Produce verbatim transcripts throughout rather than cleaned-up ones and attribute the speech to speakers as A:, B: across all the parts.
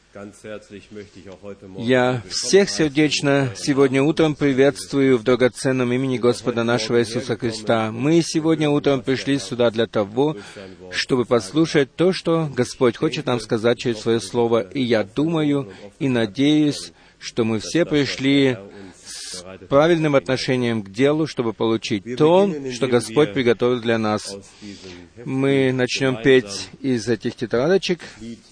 A: Я всех сердечно сегодня утром приветствую в драгоценном имени Господа нашего Иисуса Христа. Мы сегодня утром пришли сюда для того, чтобы послушать то, что Господь хочет нам сказать через Свое Слово. И я думаю и надеюсь, что мы все пришли с правильным отношением к делу, чтобы получить то, что Господь приготовил для нас. Мы начнем петь из этих тетрадочек.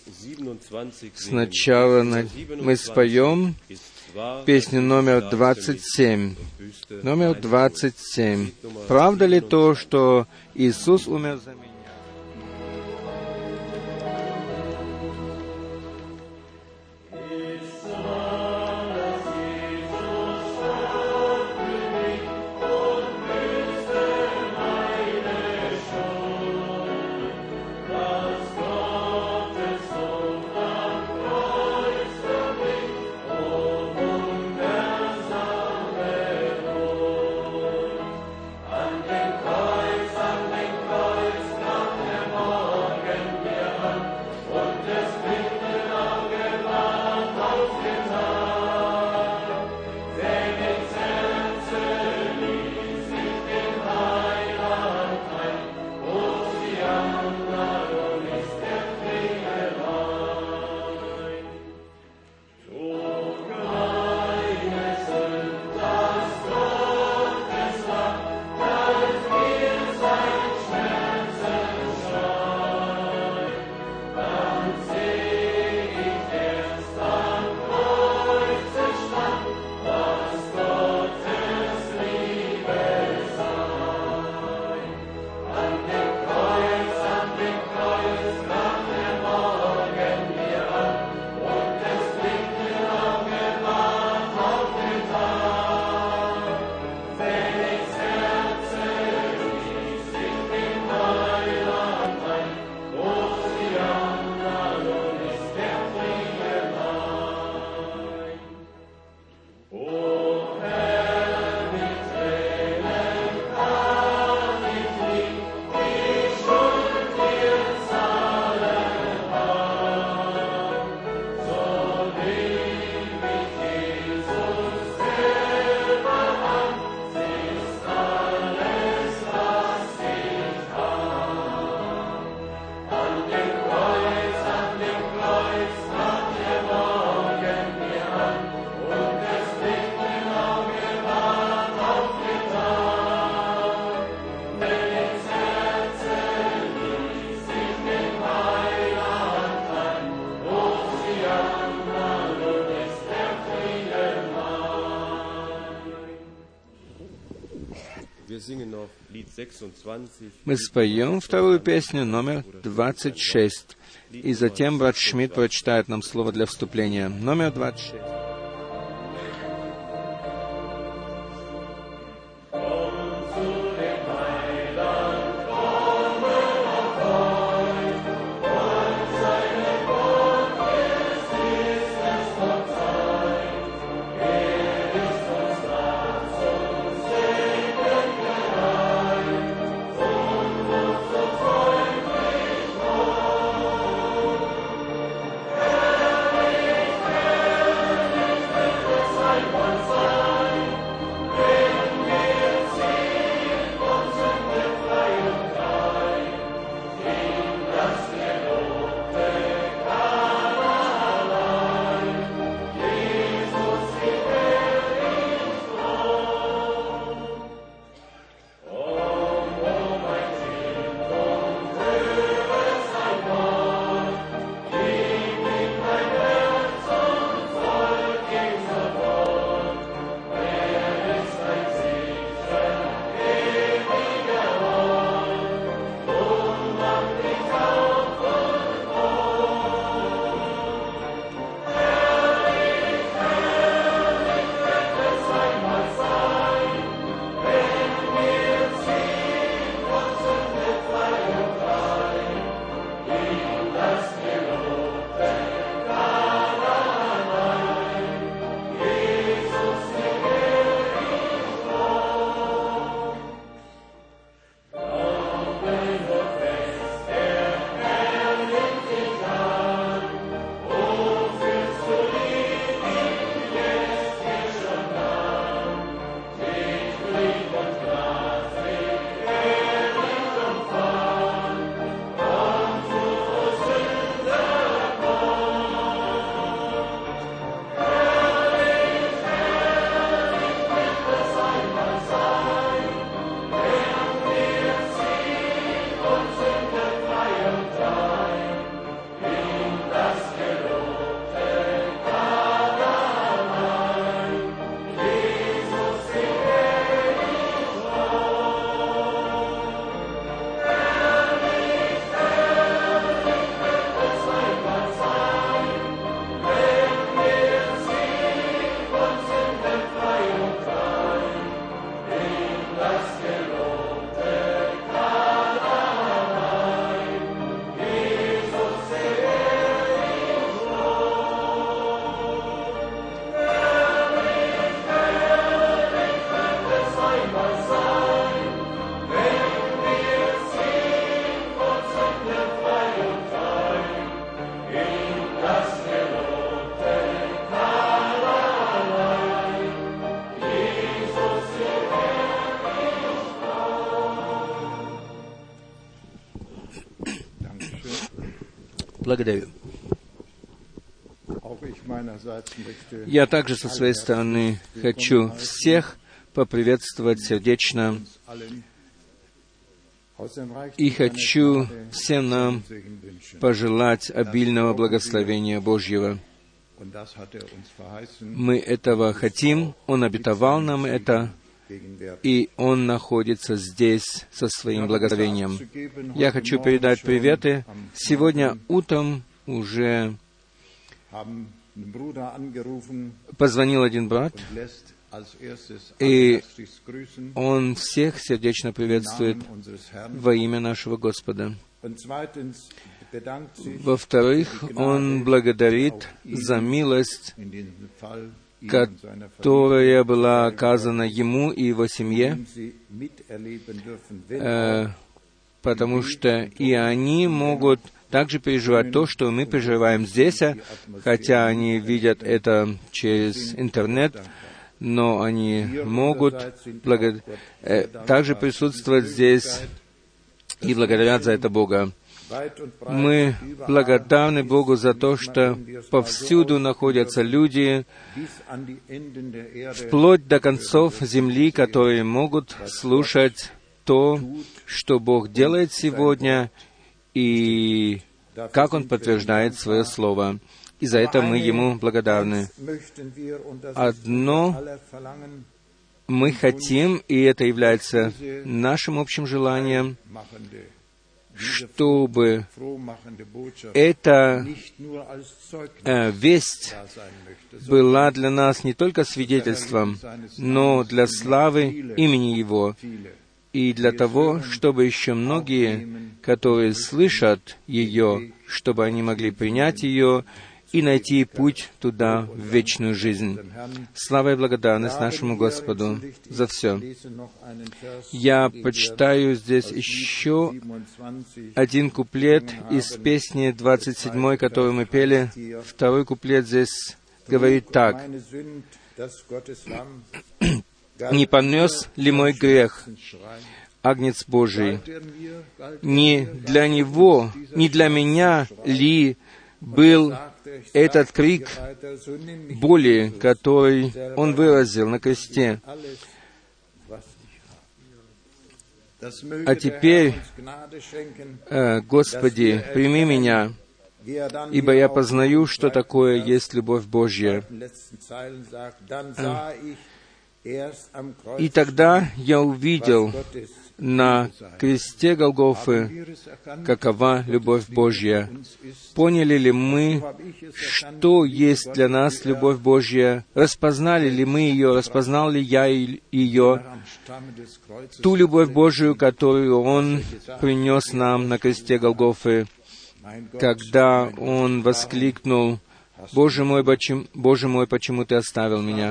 A: Сначала мы споем песню номер двадцать семь. Номер двадцать семь. «Правда ли то, что Иисус умер за меня?» Мы споем вторую песню, номер двадцать шесть. И затем брат Шмидт прочитает нам слово для вступления. Номер двадцать шесть.
B: Herrlich,
A: Благодарю. Я также со своей стороны хочу всех поприветствовать сердечно и хочу всем нам пожелать обильного благословения Божьего. Мы этого хотим, Он обетовал нам это, и Он находится здесь со своим благословением. Я хочу передать приветы. Сегодня утром уже позвонил один брат, и он всех сердечно приветствует во имя нашего Господа. Во-вторых, он благодарит за милость, которая была оказана ему и его семье, э, потому что и они могут также переживать то, что мы переживаем здесь, хотя они видят это через интернет, но они могут благо... э, также присутствовать здесь и благодарят за это Бога. Мы благодарны Богу за то, что повсюду находятся люди, вплоть до концов земли, которые могут слушать то, что Бог делает сегодня, и как Он подтверждает Свое Слово. И за это мы Ему благодарны. Одно мы хотим, и это является нашим общим желанием, чтобы эта э, весть была для нас не только свидетельством, но для славы имени Его, и для того, чтобы еще многие, которые слышат ее, чтобы они могли принять ее и найти путь туда, в вечную жизнь. Слава и благодарность нашему Господу за все. Я почитаю здесь еще один куплет из песни двадцать седьмой, которую мы пели. Второй куплет здесь говорит так. «Не понес ли мой грех, Агнец Божий? Не для него, не для меня ли был этот крик боли, который Он выразил на кресте? А теперь, э, Господи, прими меня, ибо я познаю, что такое есть любовь Божья». И тогда я увидел на кресте Голгофы, какова любовь Божья. Поняли ли мы, что есть для нас любовь Божья? Распознали ли мы ее? Распознал ли я ее? Ту любовь Божию, которую Он принес нам на кресте Голгофы, когда Он воскликнул: «Боже мой, Боже мой, почему Ты оставил меня?»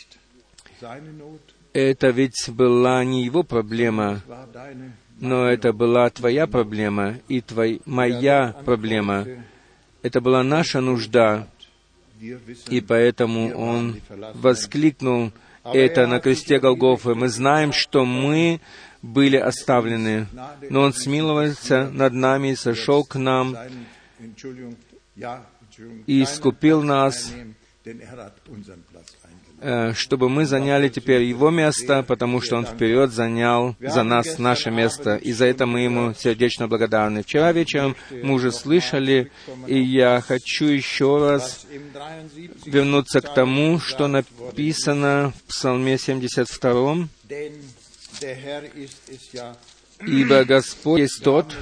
A: Это ведь была не Его проблема, но это была Твоя проблема и твой, моя проблема. Это была наша нужда, и поэтому Он воскликнул это на кресте Голгофы. Мы знаем, что мы были оставлены, но Он смиловался над нами, сошел к нам и искупил нас, чтобы мы заняли теперь Его место, потому что Он вперед занял за нас наше место, и за это мы Ему сердечно благодарны. Вчера вечером мы уже слышали, и я хочу еще раз вернуться к тому, что написано в Псалме семьдесят втором. «Ибо Господь есть Тот».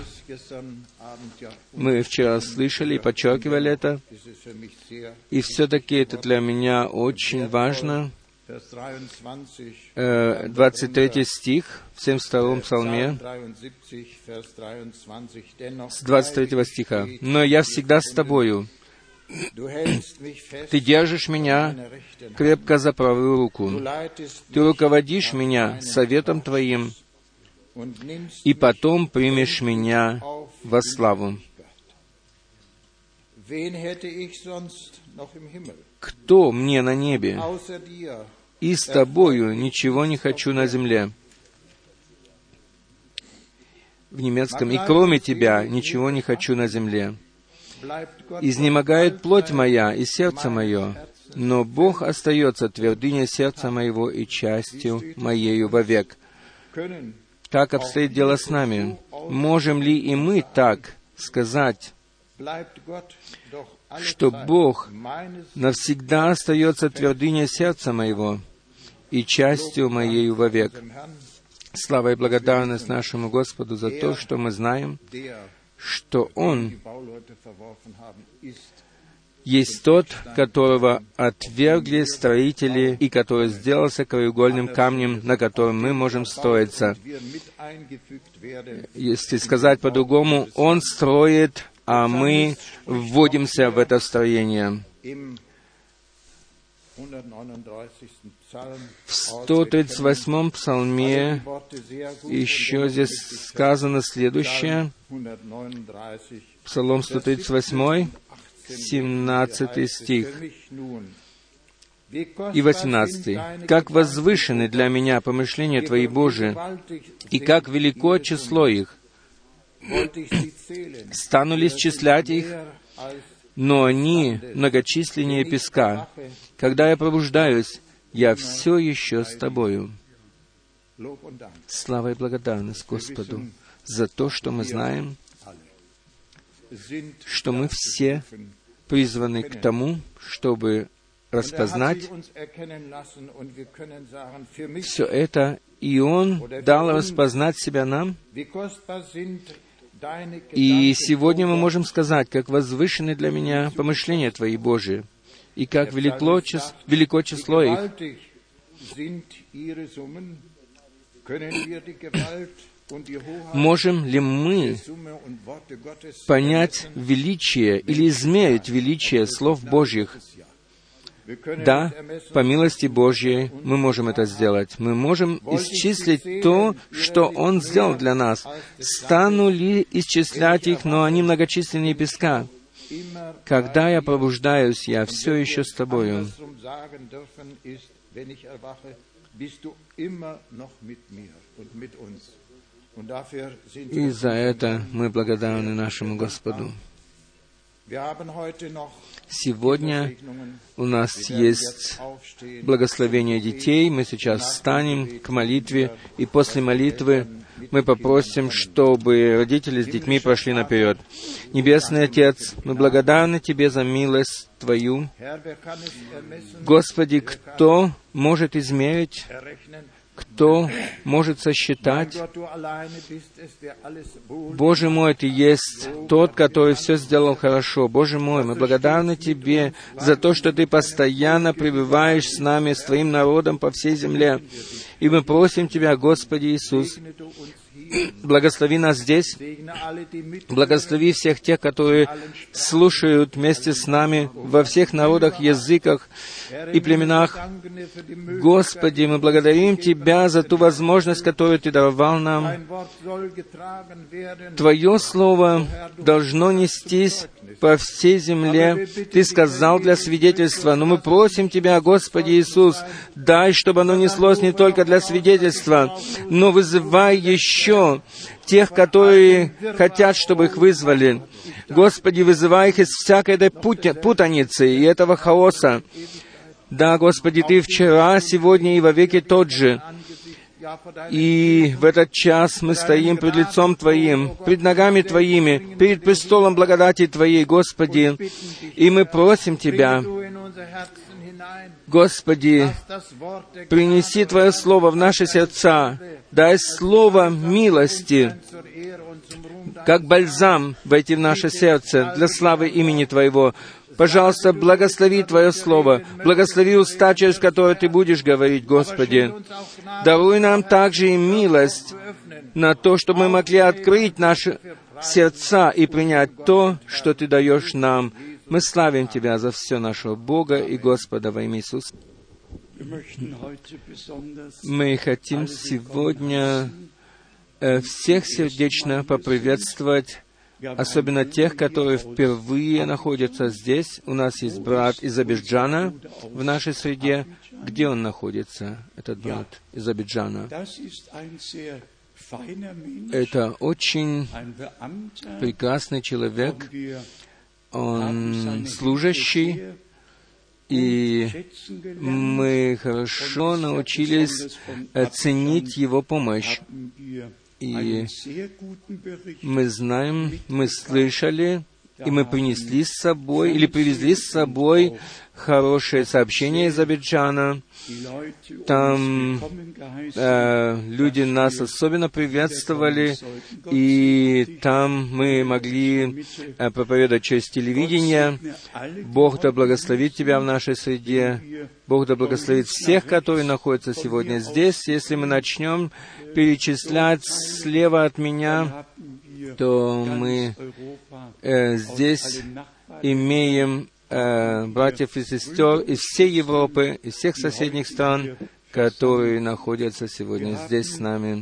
A: Мы вчера слышали и подчеркивали это. И все-таки это для меня очень важно. двадцать третий стих в семьдесят втором псалме, с двадцать третьего стиха. «Но я всегда с тобою. Ты держишь меня крепко за правую руку. Ты руководишь меня советом Твоим, и потом примешь меня во славу». Кто мне на небе? И с Тобою ничего не хочу на земле. В немецком: «И кроме Тебя ничего не хочу на земле». Изнемогает плоть моя и сердце мое, но Бог остается твердыней сердца моего и частью моею вовек. Как обстоит дело с нами? Можем ли и мы так сказать, что Бог навсегда остается твердыней сердца моего и частью моею вовек? Слава и благодарность нашему Господу за то, что мы знаем, что Он есть Тот, которого отвергли строители, и который сделался краеугольным камнем, на котором мы можем строиться. Если сказать по-другому, Он строит, а мы вводимся в это строение. В сто тридцать восьмом псалме еще здесь сказано следующее. Псалом сто тридцать восемь, семнадцатый стих и восемнадцатый. «Как возвышены для меня помышления Твои, Божии, и как велико число их! Стану ли счислять их, но они многочисленнее песка. Когда я пробуждаюсь, я все еще с Тобою». Слава и благодарность Господу за то, что мы знаем, что мы все призваны к тому, чтобы распознать все это, и Он дал распознать себя нам. И сегодня мы можем сказать, как возвышены для меня помышления Твои, Божии, и как велико, чис... велико число их. Можем ли мы понять величие или измерить величие слов Божьих? Да, по милости Божьей мы можем это сделать. Мы можем исчислить то, что Он сделал для нас. Стану ли исчислять их, но они многочисленнее песка. Когда я пробуждаюсь, я все еще с Тобою. И за это мы благодарны нашему Господу. Сегодня у нас есть благословение детей. Мы сейчас встанем к молитве, и после молитвы мы попросим, чтобы родители с детьми прошли наперед. Небесный Отец, мы благодарны Тебе за милость Твою. Господи, кто может измерить, кто может сосчитать? Боже мой, Ты есть Тот, который все сделал хорошо. Боже мой, мы благодарны Тебе за то, что Ты постоянно пребываешь с нами, с Твоим народом по всей земле. И мы просим Тебя, Господи Иисус, благослови нас здесь, благослови всех тех, которые слушают вместе с нами во всех народах, языках и племенах. Господи, мы благодарим Тебя за ту возможность, которую Ты даровал нам. Твое Слово должно нестись по всей земле. Ты сказал для свидетельства, но мы просим Тебя, Господи Иисус, дай, чтобы оно неслось не только для свидетельства, но вызывай еще тех, которые хотят, чтобы их вызвали. Господи, вызывай их из всякой этой путаницы и этого хаоса. Да, Господи, Ты вчера, сегодня и вовеки тот же. И в этот час мы стоим пред лицом Твоим, пред ногами Твоими, перед престолом благодати Твоей, Господи, и мы просим Тебя, Господи, принеси Твое Слово в наши сердца, дай Слово милости, как бальзам войти в наше сердце для славы имени Твоего. Пожалуйста, благослови Твое Слово, благослови уста, через которые Ты будешь говорить, Господи. Даруй нам также и милость на то, чтобы мы могли открыть наши сердца и принять то, что Ты даешь нам. Мы славим Тебя за все нашего Бога и Господа во имя Иисуса. Мы хотим сегодня всех сердечно поприветствовать, особенно тех, которые впервые находятся здесь. У нас есть брат из Абиджана в нашей среде. Где он находится, этот брат из Абиджана? Это очень прекрасный человек, Он служащий, и мы хорошо научились ценить Его помощь. И мы знаем, мы слышали, и мы принесли с собой, или привезли с собой хорошее сообщение из Абиджана. Там э, люди нас особенно приветствовали, и там мы могли э, проповедовать через телевидение. Бог да благословит тебя в нашей среде. Бог да благословит всех, которые находятся сегодня здесь. Если мы начнем перечислять слева от меня, то мы э, здесь имеем э, братьев и сестер из всей Европы, из всех соседних стран, которые находятся сегодня здесь с нами.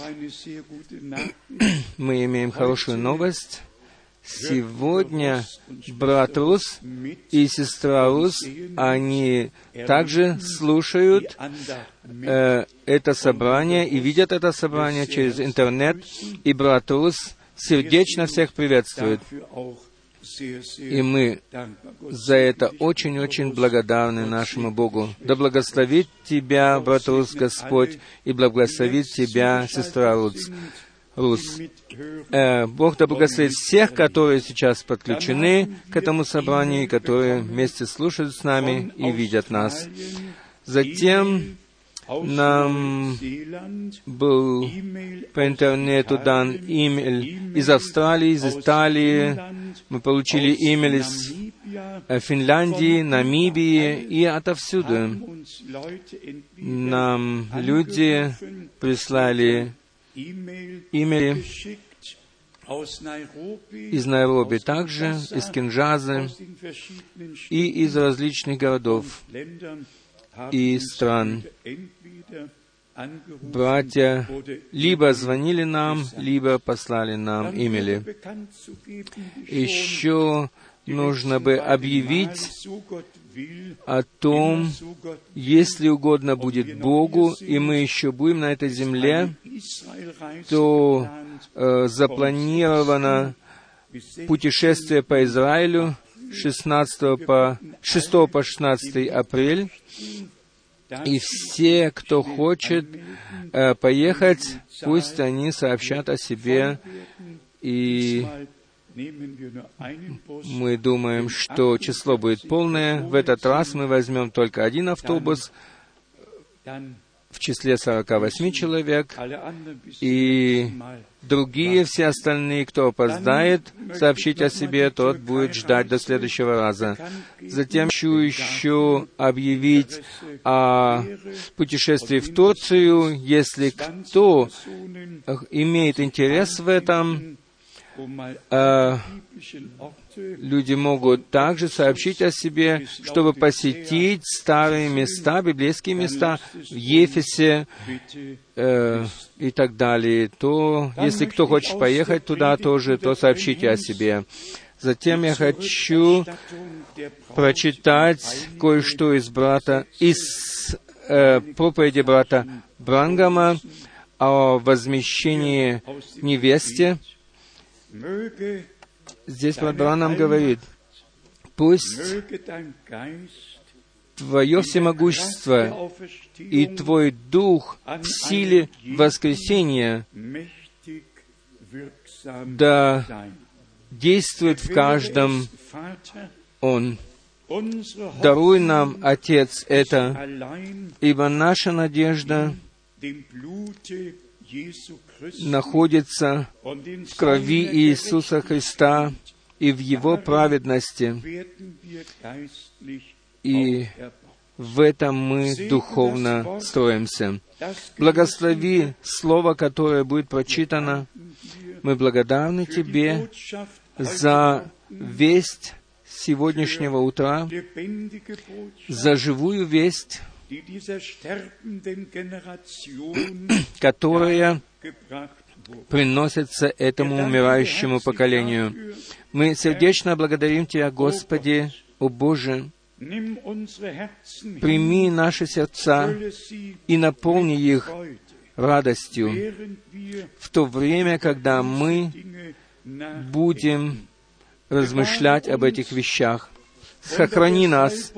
A: Мы имеем хорошую новость. Сегодня брат Рус и сестра Рус, они также слушают э, это собрание и видят это собрание через интернет, и брат Рус сердечно всех приветствует. И мы за это очень-очень благодарны нашему Богу. Да благословит тебя, брат Рус, Господь, и благословит тебя, сестра Рус. Рус. Э, Бог да благословит всех, которые сейчас подключены к этому собранию, и которые вместе слушают с нами и видят нас. Затем нам был по интернету дан имейл из Австралии, из Италии. Мы получили имейл из Финляндии, Намибии и отовсюду. Нам люди прислали имели из Найроби также, из Киншасы и из различных городов и стран. Братья либо звонили нам, либо послали нам имели. Еще нужно бы объявить о том, если угодно будет Богу, и мы еще будем на этой земле, то э, запланировано путешествие по Израилю шестнадцатого по, шестого по шестнадцатый апрель, и все, кто хочет э, поехать, пусть они сообщат о себе, и мы думаем, что число будет полное. В этот раз мы возьмем только один автобус в числе сорока восьми человек, и другие, все остальные, кто опоздает сообщить о себе, тот будет ждать до следующего раза. Затем хочу еще объявить о путешествии в Турцию. Если кто имеет интерес в этом, люди могут также сообщить о себе, чтобы посетить старые места, библейские места в Ефесе э, и так далее. То, если кто хочет поехать туда тоже, то сообщите о себе. Затем я хочу прочитать кое-что из брата, из э, проповеди брата Бранхама о возмещении невесте. Здесь брат Бранхам говорит: «Пусть Твое всемогущество и Твой Дух в силе воскресения да действует в каждом Он. Даруй нам, Отец, это, ибо наша надежда находится в крови Иисуса Христа и в Его праведности, и в этом мы духовно строимся. Благослови Слово, которое будет прочитано. Мы благодарны Тебе за весть сегодняшнего утра, за живую весть, которая приносится этому умирающему поколению. Мы сердечно благодарим Тебя, Господи, о Боже. Прими наши сердца и наполни их радостью в то время, когда мы будем размышлять об этих вещах. Сохрани нас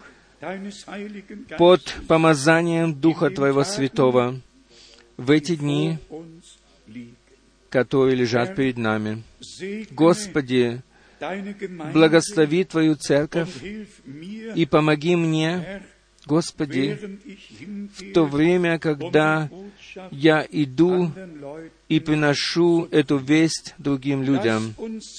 A: под помазанием Духа Твоего Святого в эти дни, которые лежат перед нами. Господи, благослови Твою церковь и помоги мне, Господи, в то время, когда я иду и приношу эту весть другим людям.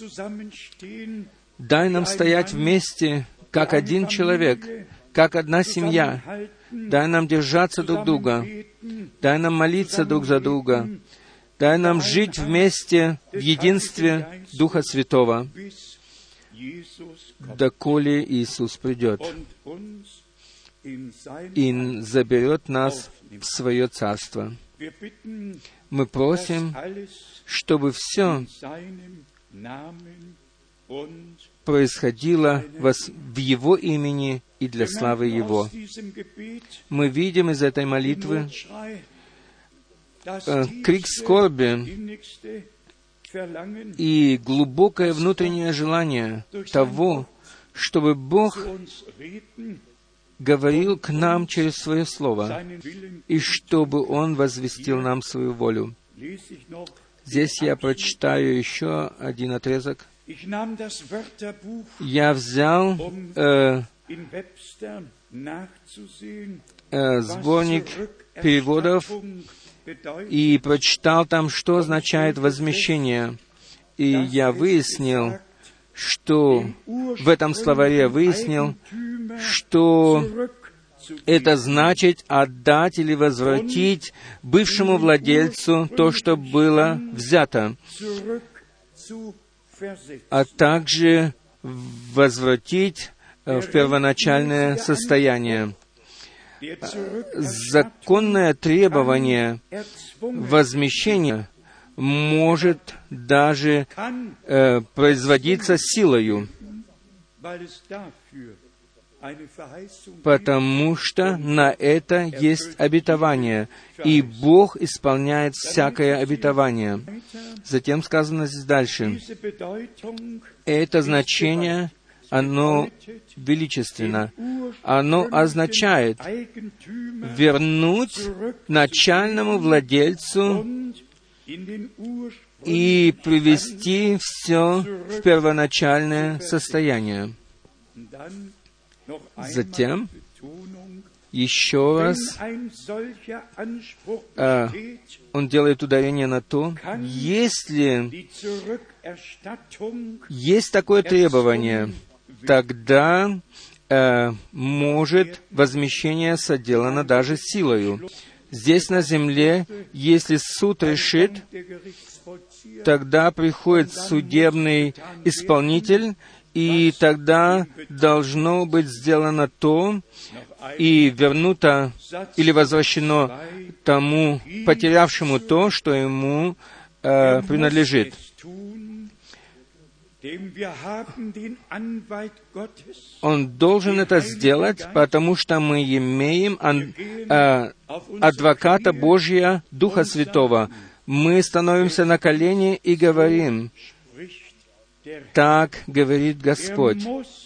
A: Дай нам стоять вместе, как один человек, как одна семья. Дай нам держаться друг друга. Дай нам молиться друг за друга. Дай нам жить вместе в единстве Духа Святого, доколе Иисус придет и заберет нас в Свое Царство. Мы просим, чтобы все происходило в Его имени и для славы Его. Мы видим из этой молитвы э, крик скорби и глубокое внутреннее желание того, чтобы Бог говорил к нам через Свое Слово, и чтобы Он возвестил нам Свою волю. Здесь я прочитаю еще один отрезок. Я взял э, э, сборник переводов и прочитал там, что означает возмещение. И я выяснил, что в этом словаре выяснил, что это значит отдать или возвратить бывшему владельцу то, что было взято, а также возвратить в первоначальное состояние. Законное требование возмещения может даже э, производиться силою, потому что на это есть обетование, и Бог исполняет всякое обетование. Затем сказано здесь дальше, это значение, оно величественно. Оно означает вернуть начальному владельцу и привести все в первоначальное состояние. Затем, еще раз, э, он делает ударение на то, если есть такое требование, тогда э, может возмещение соделано даже силою. Здесь на земле, если суд решит, тогда приходит судебный исполнитель, и тогда должно быть сделано то, и вернуто или возвращено тому потерявшему то, что ему э, принадлежит. Он должен это сделать, потому что мы имеем ан, э, адвоката Божия, Духа Святого. Мы становимся на колени и говорим, так говорит Господь.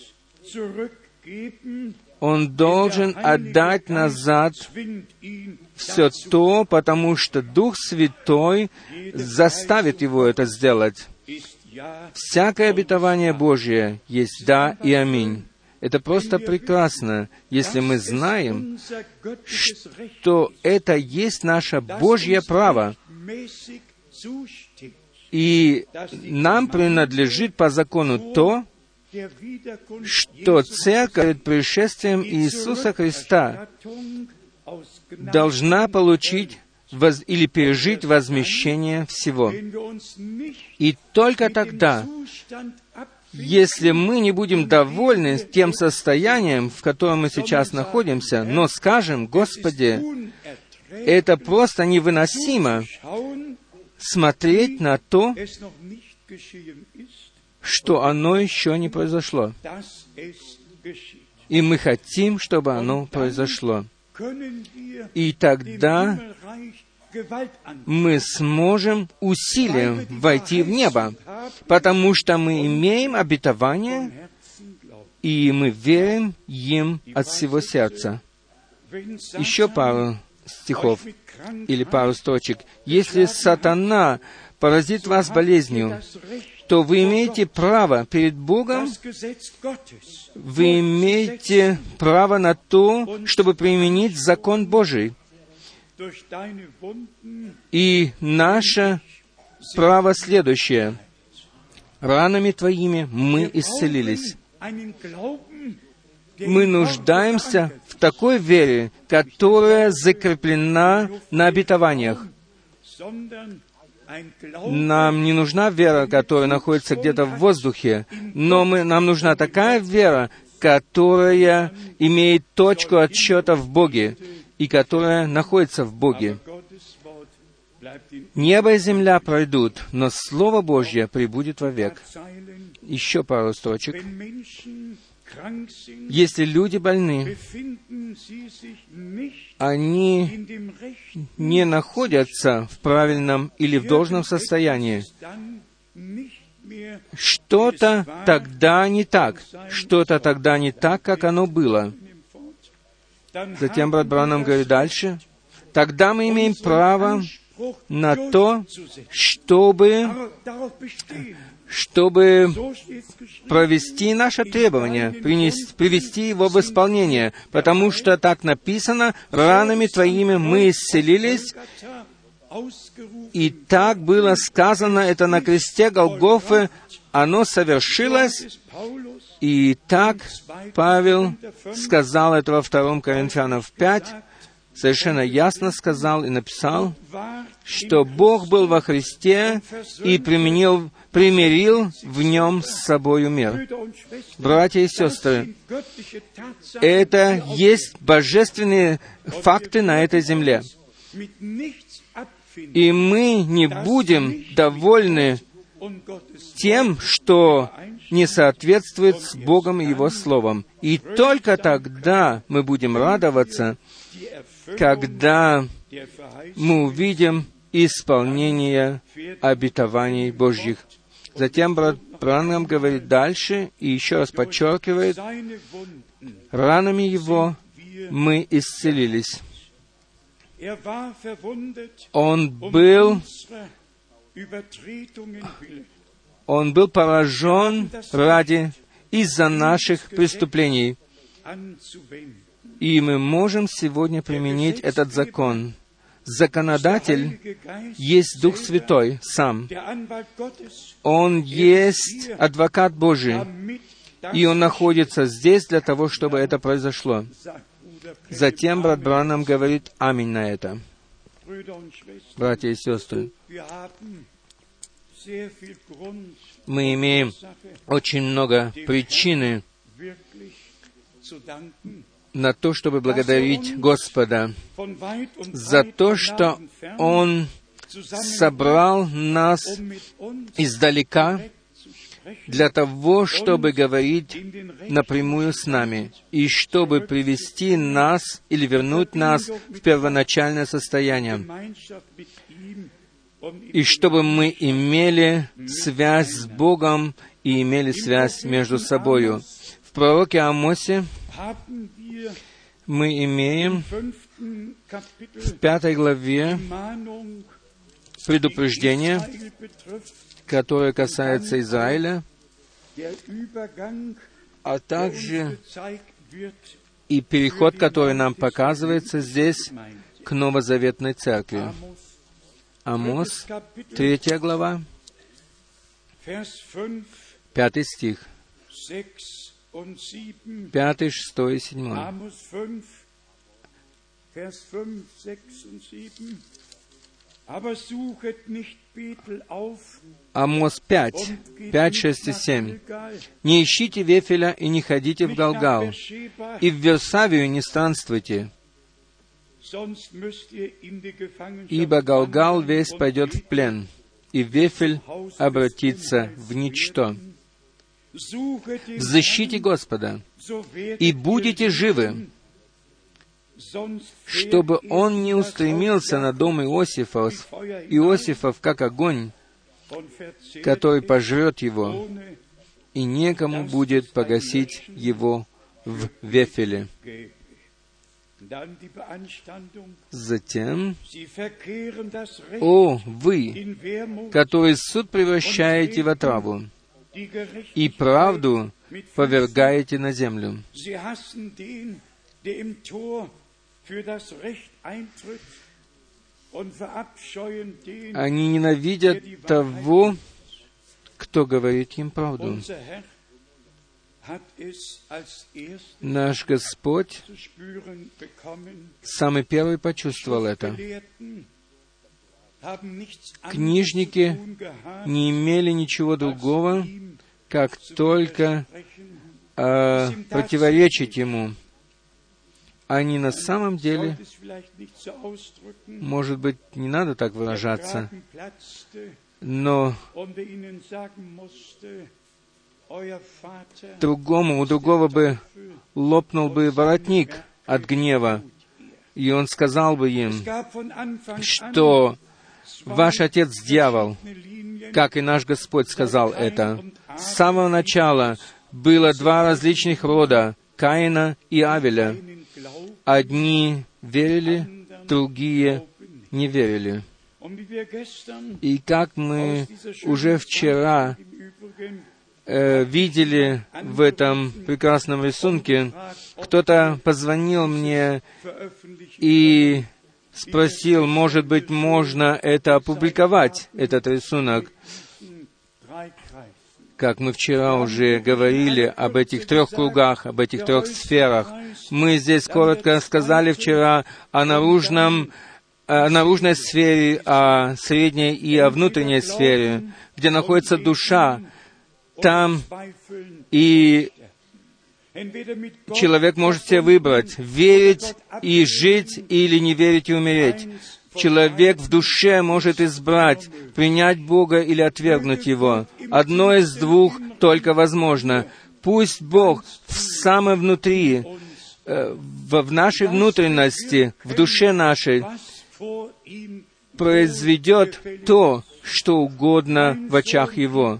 A: Он должен отдать назад все то, потому что Дух Святой заставит его это сделать. Всякое обетование Божие есть «да» и «аминь». Это просто прекрасно, если мы знаем, что это есть наше Божье право, и нам принадлежит по закону то, что Церковь перед пришествием Иисуса Христа должна получить воз, или пережить возмещение всего. И только тогда, если мы не будем довольны тем состоянием, в котором мы сейчас находимся, но скажем, Господи, это просто невыносимо смотреть на то, что оно еще не произошло. И мы хотим, чтобы оно произошло. И тогда мы сможем усилием войти в небо, потому что мы имеем обетование, и мы верим им от всего сердца. Еще пару стихов или пару строчек. Если сатана поразит вас болезнью, то вы имеете право перед Богом, вы имеете право на то, чтобы применить закон Божий. И наше право следующее. Ранами Твоими мы исцелились. Мы нуждаемся в такой вере, которая закреплена на обетованиях. Нам не нужна вера, которая находится где-то в воздухе, но мы, нам нужна такая вера, которая имеет точку отсчета в Боге и которая находится в Боге. Небо и земля пройдут, но Слово Божье пребудет вовек. Еще пару строчек. Если люди больны, они не находятся в правильном или в должном состоянии. Что-то тогда не так. Что-то тогда не так, как оно было. Затем брат Бранхам говорит дальше. Тогда мы имеем право на то, чтобы, чтобы провести наше требование, принести, привести его в исполнение, потому что так написано, ранами Твоими мы исцелились, и так было сказано это на кресте Голгофы, оно совершилось, и так Павел сказал это во втором Коринфянам пять, совершенно ясно сказал и написал, что Бог был во Христе и применил, примирил в Нем с собою мир. Братья и сестры, это есть божественные факты на этой земле. И мы не будем довольны тем, что не соответствует с Богом и Его Словом. И только тогда мы будем радоваться, когда мы увидим исполнение обетований Божьих. Затем брат Бранхам говорит дальше и еще раз подчеркивает, ранами Его мы исцелились. Он был, Он был поражен ради, из-за наших преступлений. И мы можем сегодня применить этот закон. Законодатель есть Дух Святой сам. Он есть адвокат Божий. И Он находится здесь для того, чтобы это произошло. Затем брат Бранхам говорит «Аминь» на это. Братья и сестры, мы имеем очень много причин на то, чтобы благодарить Господа за то, что Он собрал нас издалека для того, чтобы говорить напрямую с нами, и чтобы привести нас или вернуть нас в первоначальное состояние, и чтобы мы имели связь с Богом и имели связь между собою. В пророке Амосе мы имеем в пятой главе предупреждение, которое касается Израиля, а также и переход, который нам показывается здесь к новозаветной церкви. Амос, третья глава, пятый стих, пятый, шестой и седьмой. Амос пять, пять, шесть и семь. «Не ищите Вефеля и не ходите в Галгал, и в Версавию не странствуйте, ибо Галгал весь пойдет в плен, и Вефель обратится в ничто. Взыщите Господа, и будете живы, чтобы он не устремился на дом Иосифов, Иосифов как огонь, который пожрет его, и некому будет погасить его в Вефеле. Затем, «О, вы, которые суд превращаете в отраву, и правду повергаете на землю». Они ненавидят того, кто говорит им правду. Наш Господь самый первый почувствовал это. Книжники не имели ничего другого, как только э, противоречить Ему. Они на самом деле, может быть, не надо так выражаться, но другому, у другого бы лопнул бы воротник от гнева, и он сказал бы им, что ваш отец дьявол, как и наш Господь сказал это. С самого начала было два различных рода, Каина и Авеля. Одни верили, другие не верили. И как мы уже вчера э, видели в этом прекрасном рисунке, кто-то позвонил мне и спросил, может быть, можно это опубликовать, этот рисунок. Как мы вчера уже говорили об этих трех кругах, об этих трех сферах. Мы здесь коротко сказали вчера о наружном, о наружной сфере, о средней и о внутренней сфере, где находится душа. Там и человек может себе выбрать, верить и жить или не верить и умереть. Человек в душе может избрать, принять Бога или отвергнуть Его. Одно из двух только возможно. Пусть Бог в самом внутри, э, в нашей внутренности, в душе нашей, произведет то, что угодно в очах Его.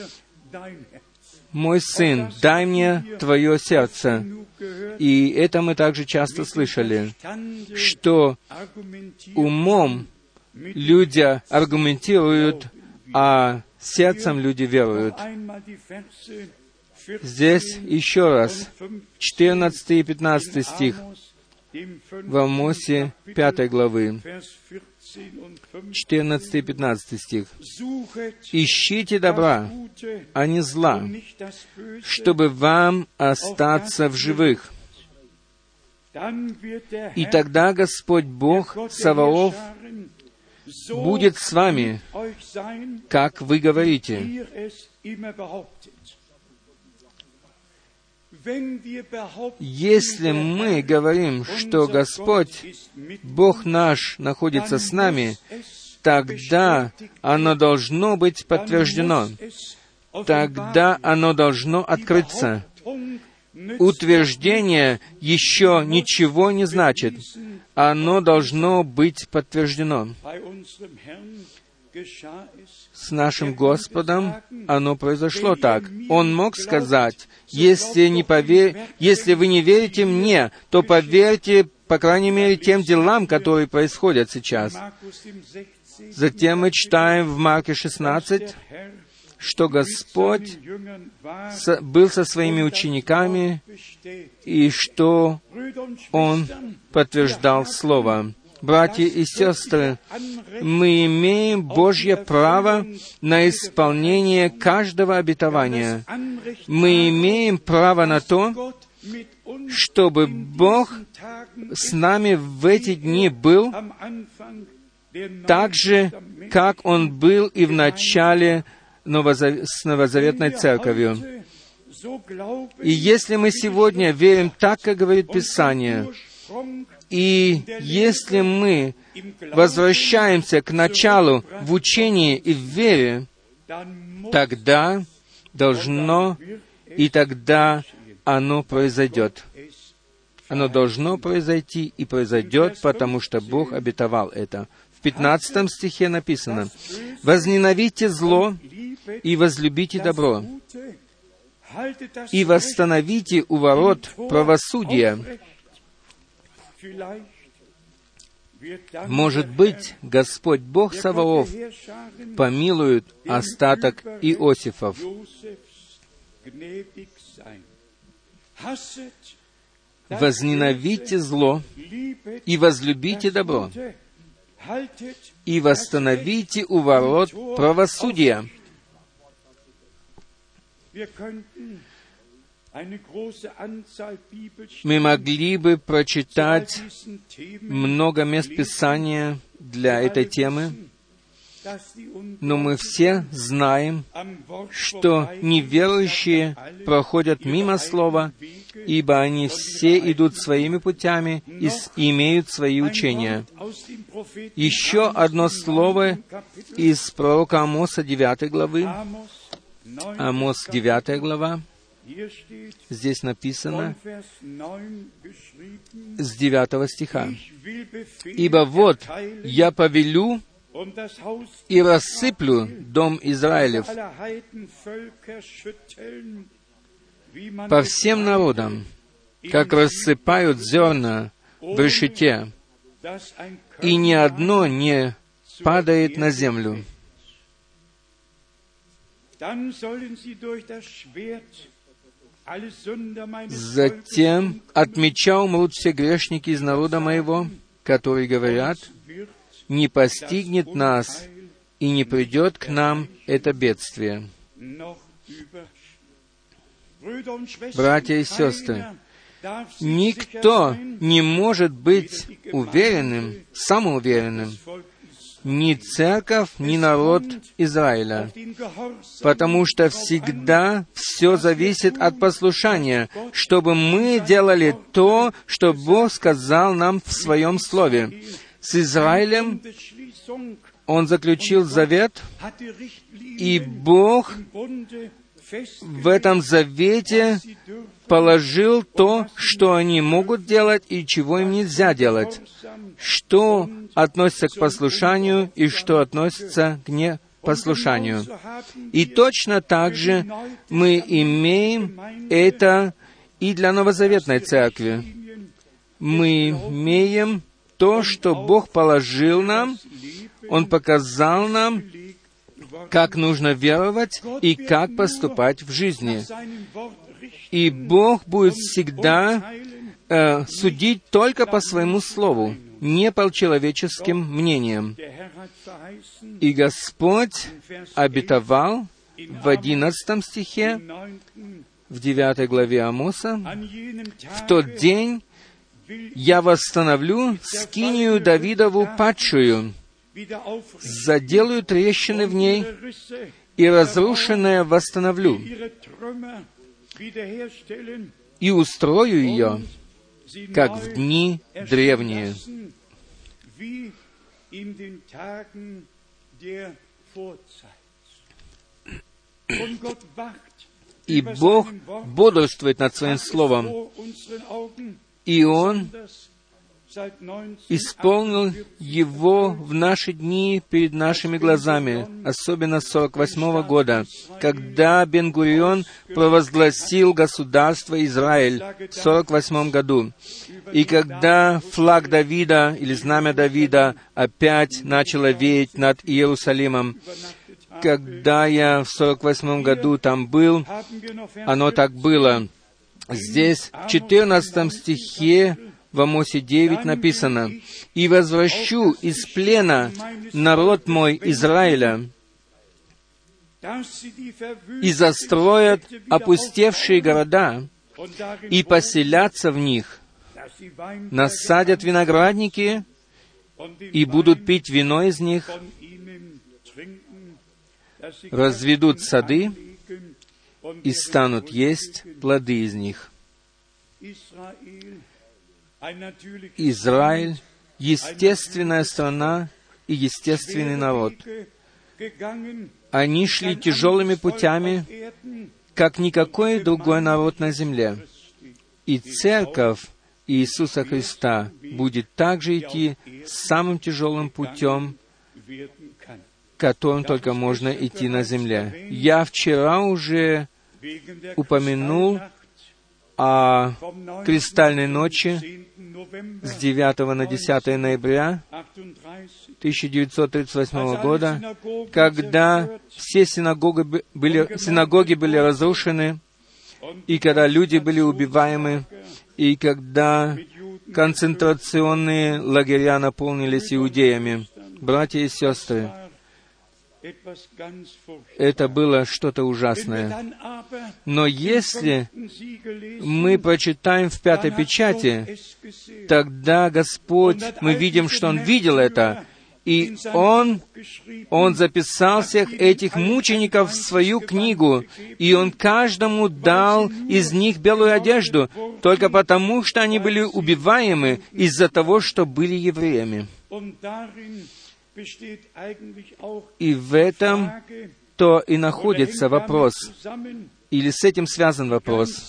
A: «Мой сын, дай мне твое сердце». И это мы также часто слышали, что умом люди аргументируют, а сердцем люди веруют. Здесь еще раз, четырнадцатый и пятнадцатый стих в Амосе пятой главы. четырнадцатый и пятнадцатый стих. «Ищите добра, а не зла, чтобы вам остаться в живых. И тогда Господь Бог Саваоф будет с вами, как вы говорите». Если мы говорим, что Господь, Бог наш, находится с нами, тогда оно должно быть подтверждено. Тогда оно должно открыться. Утверждение еще ничего не значит. Оно должно быть подтверждено. С нашим Господом оно произошло так. Он мог сказать, если, не повер... если вы не верите мне, то поверьте, по крайней мере, тем делам, которые происходят сейчас. Затем мы читаем в Марке шестнадцать, что Господь был со своими учениками и что Он подтверждал Слово. Братья и сестры, мы имеем Божье право на исполнение каждого обетования. Мы имеем право на то, чтобы Бог с нами в эти дни был так же, как Он был и в начале с новозаветной церковью. И если мы сегодня верим так, как говорит Писание, и если мы возвращаемся к началу в учении и в вере, тогда должно, и тогда оно произойдет. Оно должно произойти и произойдет, потому что Бог обетовал это. В пятнадцатом стихе написано: «Возненавидьте зло и возлюбите добро, и восстановите у ворот правосудия». Может быть, Господь Бог Саваоф помилует остаток Иосифов. «Возненавидьте зло и возлюбите добро, и восстановите у ворот правосудия». Мы могли бы прочитать много мест Писания для этой темы, но мы все знаем, что неверующие проходят мимо Слова, ибо они все идут своими путями и имеют свои учения. Еще одно слово из пророка Амоса, девятой главы. Амос, девятая глава. Здесь написано с девятого стиха: «Ибо вот я повелю и рассыплю дом Израилев по всем народам, как рассыпают зерна в решете, и ни одно не падает на землю». «Затем от меча умрут все грешники из народа моего, которые говорят: не постигнет нас и не придет к нам это бедствие». Братья и сестры, никто не может быть уверенным, самоуверенным, ни церковь, ни народ Израиля, потому что всегда все зависит от послушания, чтобы мы делали то, что Бог сказал нам в Своем Слове. С Израилем Он заключил завет, и Бог в этом завете положил то, что они могут делать и чего им нельзя делать, что относится к послушанию и что относится к непослушанию. И точно так же мы имеем это и для новозаветной церкви. Мы имеем то, что Бог положил нам, Он показал нам, как нужно веровать и как поступать в жизни. И Бог будет всегда э, судить только по Своему Слову, не по человеческим мнениям. И Господь обетовал в одиннадцатом стихе, в девятой главе Амоса: «В тот день я восстановлю скинию Давидову падшую, заделаю трещины в ней и разрушенное восстановлю, и устрою ее, как в дни древние». И Бог бодрствует над Своим Словом, и Он исполнил его в наши дни перед нашими глазами, особенно с сорок восьмого года, когда Бен-Гурион провозгласил государство Израиль в сорок восьмом году. И когда флаг Давида или знамя Давида опять начало веять над Иерусалимом, когда я в сорок восьмом году там был, оно так было. Здесь, в четырнадцатом стихе, в Амосе девять написано: «И возвращу из плена народ мой Израиля, и застроят опустевшие города, и поселятся в них, насадят виноградники, и будут пить вино из них, разведут сады, и станут есть плоды из них». Израиль — естественная страна и естественный народ. Они шли тяжелыми путями, как никакой другой народ на земле. И церковь Иисуса Христа будет также идти самым тяжелым путем, которым только можно идти на земле. Я вчера уже упомянул о кристальной ночи с девятого на десятое ноября тысяча девятьсот тридцать восьмого года, когда все синагоги были, синагоги были разрушены, и когда люди были убиваемы, и когда концентрационные лагеря наполнились иудеями. Братья и сестры, это было что-то ужасное. Но если мы прочитаем в пятой печати, тогда Господь, мы видим, что Он видел это, и Он, Он записал всех этих мучеников в свою книгу, и Он каждому дал из них белую одежду, только потому, что они были убиваемы из-за того, что были евреями. И в этом то и находится вопрос, или с этим связан вопрос,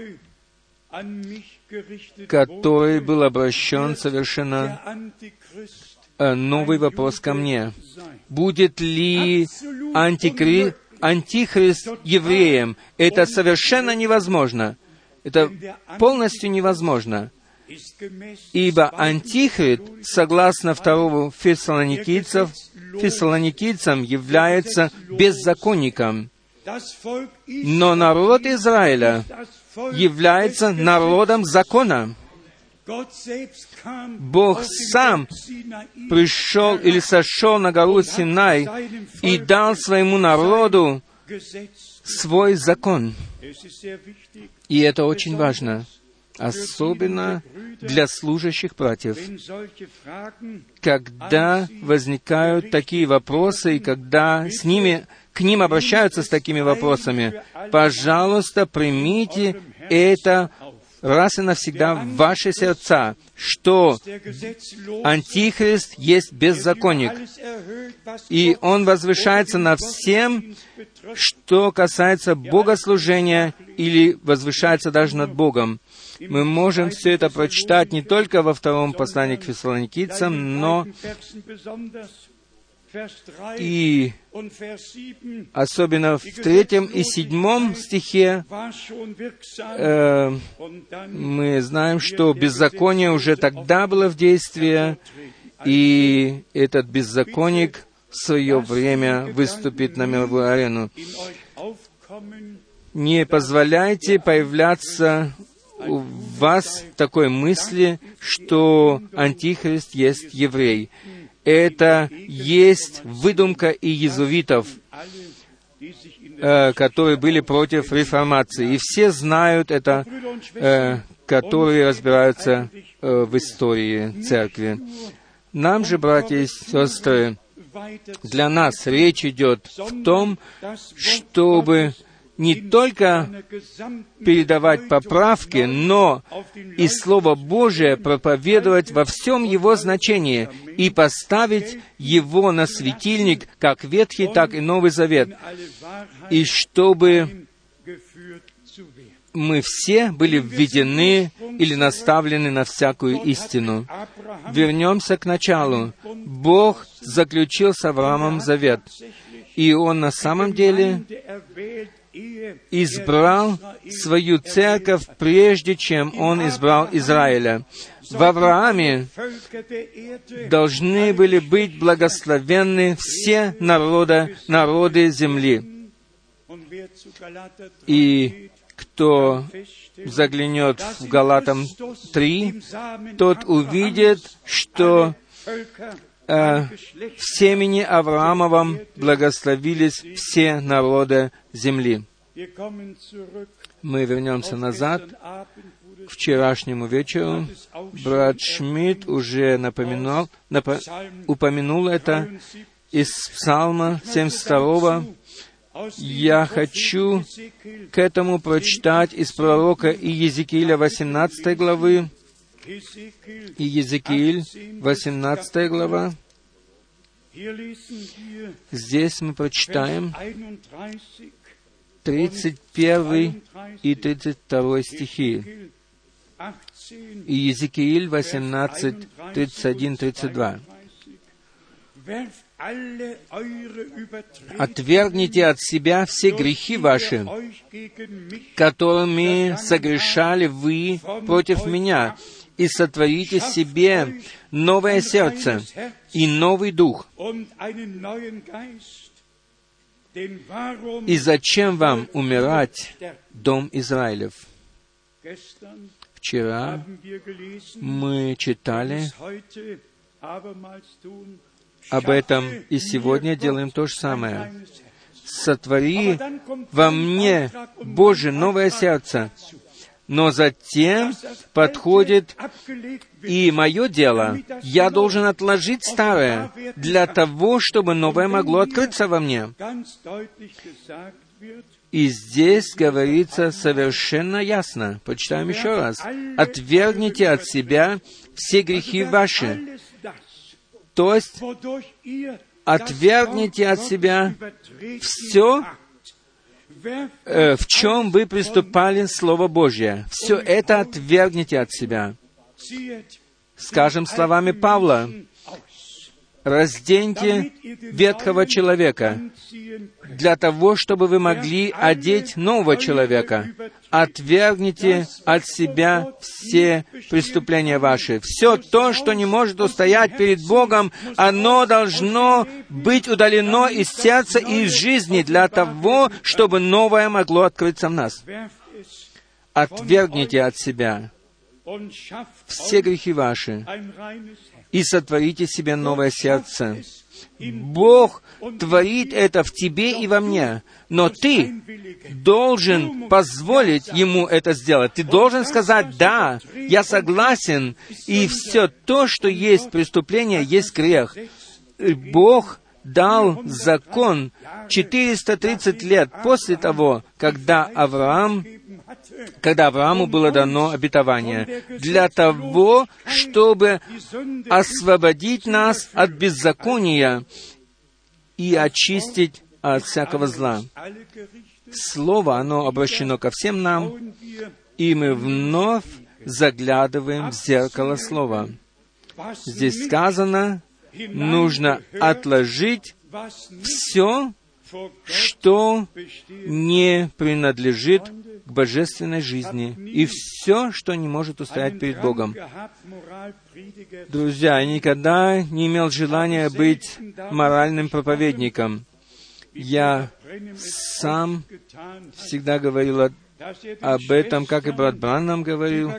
A: который был обращен совершенно новый вопрос ко мне. Будет ли антикри... антихрист евреем? Это совершенно невозможно. Это полностью невозможно. Ибо антихрист, согласно второму Фессалоникийцев, Фессалоникийцам является беззаконником. Но народ Израиля является народом закона. Бог сам пришел или сошел на гору Синай и дал своему народу свой закон. И это очень важно, особенно для служащих братьев. Когда возникают такие вопросы, и когда с ними, к ним обращаются с такими вопросами, пожалуйста, примите это раз и навсегда в ваши сердца, что Антихрист есть беззаконник, и он возвышается над всем, что касается богослужения, или возвышается даже над Богом. Мы можем все это прочитать не только во втором послании к Фессалоникийцам, но и особенно в третьем и седьмом стихе э, мы знаем, что беззаконие уже тогда было в действии, и этот беззаконник в свое время выступит на мировую арену. Не позволяйте появляться у вас такой мысли, что Антихрист есть еврей. Это есть выдумка и иезуитов, э, которые были против реформации. И все знают это, э, которые разбираются э, в истории церкви. Нам же, братья и сестры, для нас речь идет в том, чтобы не только передавать поправки, но и Слово Божие проповедовать во всем его значении и поставить его на светильник, как Ветхий, так и Новый Завет, и чтобы мы все были введены или наставлены на всякую истину. Вернемся к началу. Бог заключил с Авраамом завет, и Он на самом деле избрал свою церковь, прежде чем Он избрал Израиля. В Аврааме должны были быть благословенны все народы, народы земли. И кто заглянет в Галатам три, тот увидит, что э, в семени Авраамовом благословились все народы земли. Мы вернемся назад к вчерашнему вечеру. Брат Шмидт уже напоминал, напо, упомянул это из Псалма семьдесят второго. Я хочу к этому прочитать из пророка Иезекииля восемнадцатой главы. Иезекииль, восемнадцатая глава. Здесь мы прочитаем тридцать первый и тридцать второй стихи. И Иезекииль восемнадцать, тридцать один тридцать два. «Отвергните от себя все грехи ваши, которыми согрешали вы против Меня, и сотворите себе новое сердце и новый дух. И зачем вам умирать, дом Израилев?» Вчера мы читали об этом, и сегодня делаем то же самое. «Сотвори во мне, Боже, новое сердце». Но затем подходит и мое дело. Я должен отложить старое для того, чтобы новое могло открыться во мне. И здесь говорится совершенно ясно. Почитаем еще раз. «Отвергните от себя все грехи ваши». То есть, отвергните от себя все, э, в чем вы приступали Слово Божье. Все это отвергните от себя. Скажем словами Павла, «Разденьте ветхого человека для того, чтобы вы могли одеть нового человека. Отвергните от себя все преступления ваши». Все то, что не может устоять перед Богом, оно должно быть удалено из сердца и из жизни для того, чтобы новое могло открыться в нас. Отвергните от себя все грехи ваши и сотворите себе новое сердце. Бог творит это в тебе и во мне, но ты должен позволить Ему это сделать. Ты должен сказать: «Да, я согласен, и все то, что есть преступление, есть грех». Бог дал закон четыреста тридцать лет после того, когда Авраам, когда Аврааму было дано обетование, для того, чтобы освободить нас от беззакония и очистить от всякого зла. Слово, оно обращено ко всем нам, и мы вновь заглядываем в зеркало Слова. Здесь сказано, нужно отложить все, что не принадлежит к божественной жизни, и все, что не может устоять перед Богом. Друзья, я никогда не имел желания быть моральным проповедником. Я сам всегда говорил о об этом, как и брат Бранхам говорил,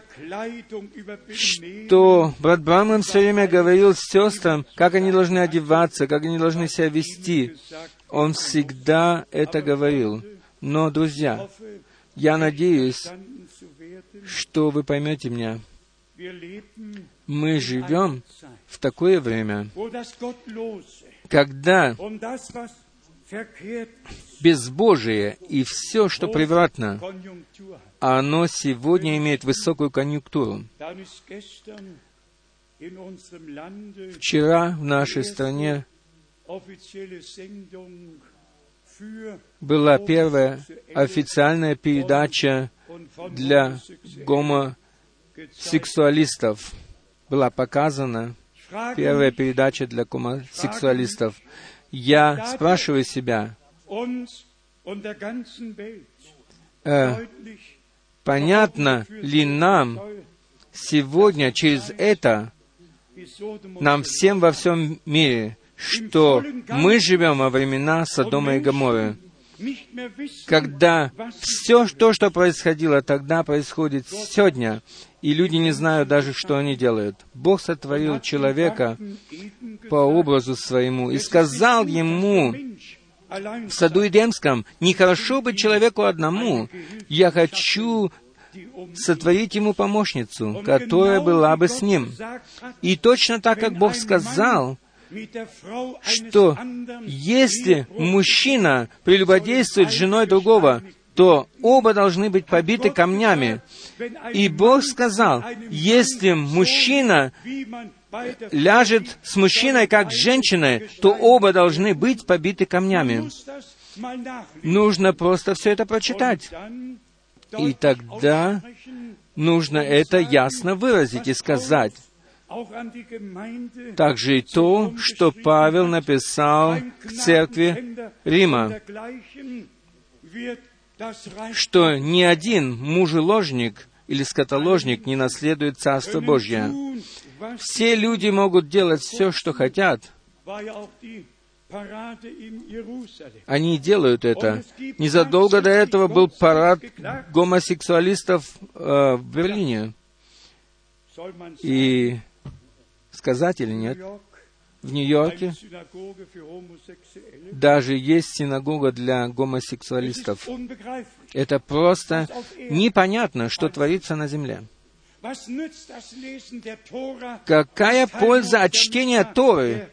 A: что брат Бранхам все время говорил сестрам, как они должны одеваться, как они должны себя вести. Он всегда это говорил. Но, друзья, я надеюсь, что вы поймете меня. Мы живем в такое время, когда безбожие и все, что превратно, оно сегодня имеет высокую конъюнктуру. Вчера в нашей стране была первая официальная передача для гомосексуалистов. Была показана первая передача для гомосексуалистов. Я спрашиваю себя, э, понятно ли нам сегодня через это, нам всем во всем мире, что мы живем во времена Содома и Гоморры, когда все то, что происходило тогда, происходит сегодня, и люди не знают даже, что они делают. Бог сотворил человека по образу своему и сказал ему в саду Эдемском: «Нехорошо быть человеку одному. Я хочу сотворить ему помощницу, которая была бы с ним». И точно так, как Бог сказал, что если мужчина прелюбодействует с женой другого, то оба должны быть побиты камнями. И Бог сказал, если мужчина ляжет с мужчиной как с женщиной, то оба должны быть побиты камнями. Нужно просто все это прочитать. И тогда нужно это ясно выразить и сказать. Также и то, что Павел написал к церкви Рима, что ни один мужеложник или скотоложник не наследует Царство Божье. Все люди могут делать все, что хотят. Они делают это. Незадолго до этого был парад гомосексуалистов э, в Берлине. И сказать или нет, в Нью-Йорке даже есть синагога для гомосексуалистов. Это просто непонятно, что творится на земле. Какая польза от чтения Торы,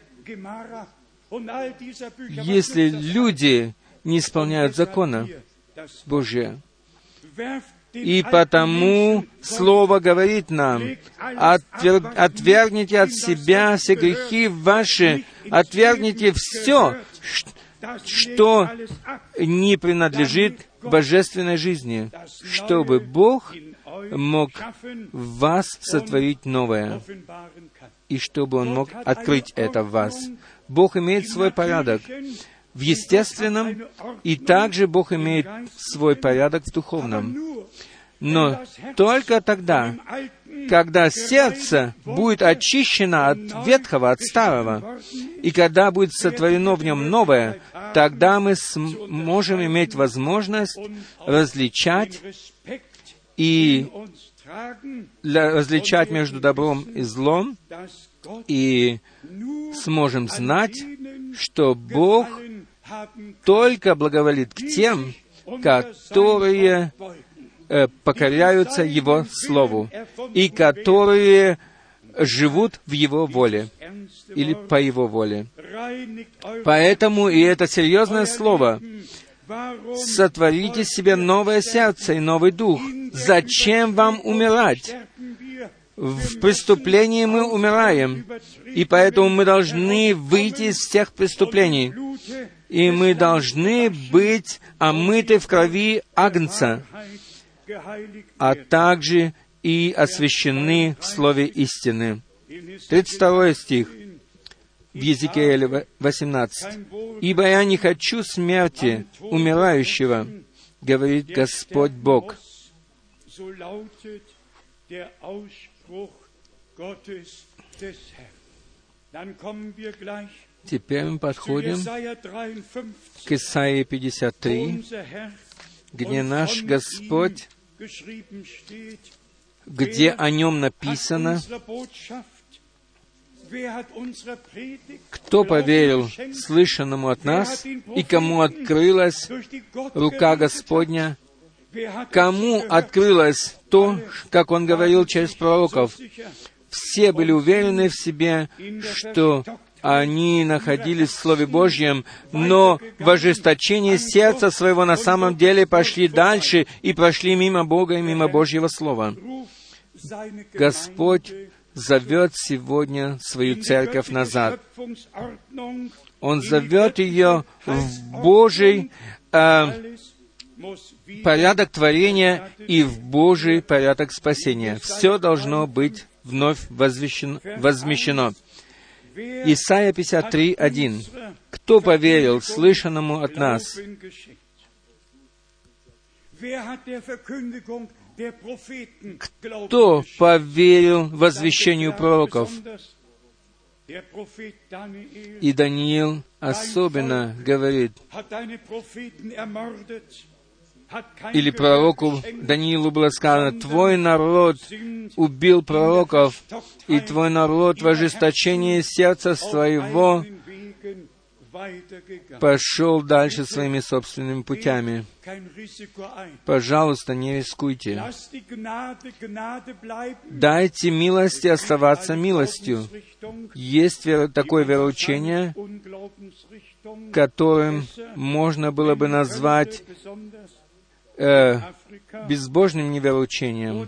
A: если люди не исполняют закона Божия? И потому Слово говорит нам: отвер... отвергните от себя все грехи ваши, отвергните все, что не принадлежит божественной жизни, чтобы Бог мог в вас сотворить новое, и чтобы Он мог открыть это в вас. Бог имеет свой порядок в естественном, и также Бог имеет свой порядок в духовном. Но только тогда, когда сердце будет очищено от ветхого, от старого, и когда будет сотворено в нем новое, тогда мы сможем иметь возможность различать и различать между добром и злом, и сможем знать, что Бог только благоволит к тем, которые э, покоряются Его Слову, и которые живут в Его воле, или по Его воле. Поэтому, и это серьезное слово, «Сотворите себе новое сердце и новый дух». Зачем вам умирать? В преступлении мы умираем, и поэтому мы должны выйти из всех преступлений, и мы должны быть омыты в крови Агнца, а также и освящены в слове истины. тридцать второй стих в Иезекииле восемнадцать. «Ибо я не хочу смерти умирающего, говорит Господь Бог». Теперь мы подходим к Исаии пятьдесят три, где наш Господь, где о Нем написано: «Кто поверил слышанному от нас, и кому открылась рука Господня?» Кому открылось то, как Он говорил через пророков? Все были уверены в себе, что они находились в Слове Божьем, но в ожесточении сердца своего на самом деле пошли дальше и прошли мимо Бога и мимо Божьего Слова. Господь зовет сегодня свою церковь назад. Он зовет ее в Божий э, порядок творения и в Божий порядок спасения. Все должно быть вновь возвещено, возмещено. Исайя пятьдесят три, один. «Кто поверил слышанному от нас?» Кто поверил возвещению пророков? И Даниил особенно говорит, или пророку Даниилу было сказано: «Твой народ убил пророков, и твой народ в ожесточении сердца своего пошел дальше своими собственными путями». Пожалуйста, не рискуйте. Дайте милости оставаться милостью. Есть веро- такое вероучение, которым можно было бы назвать э, безбожным невероучением.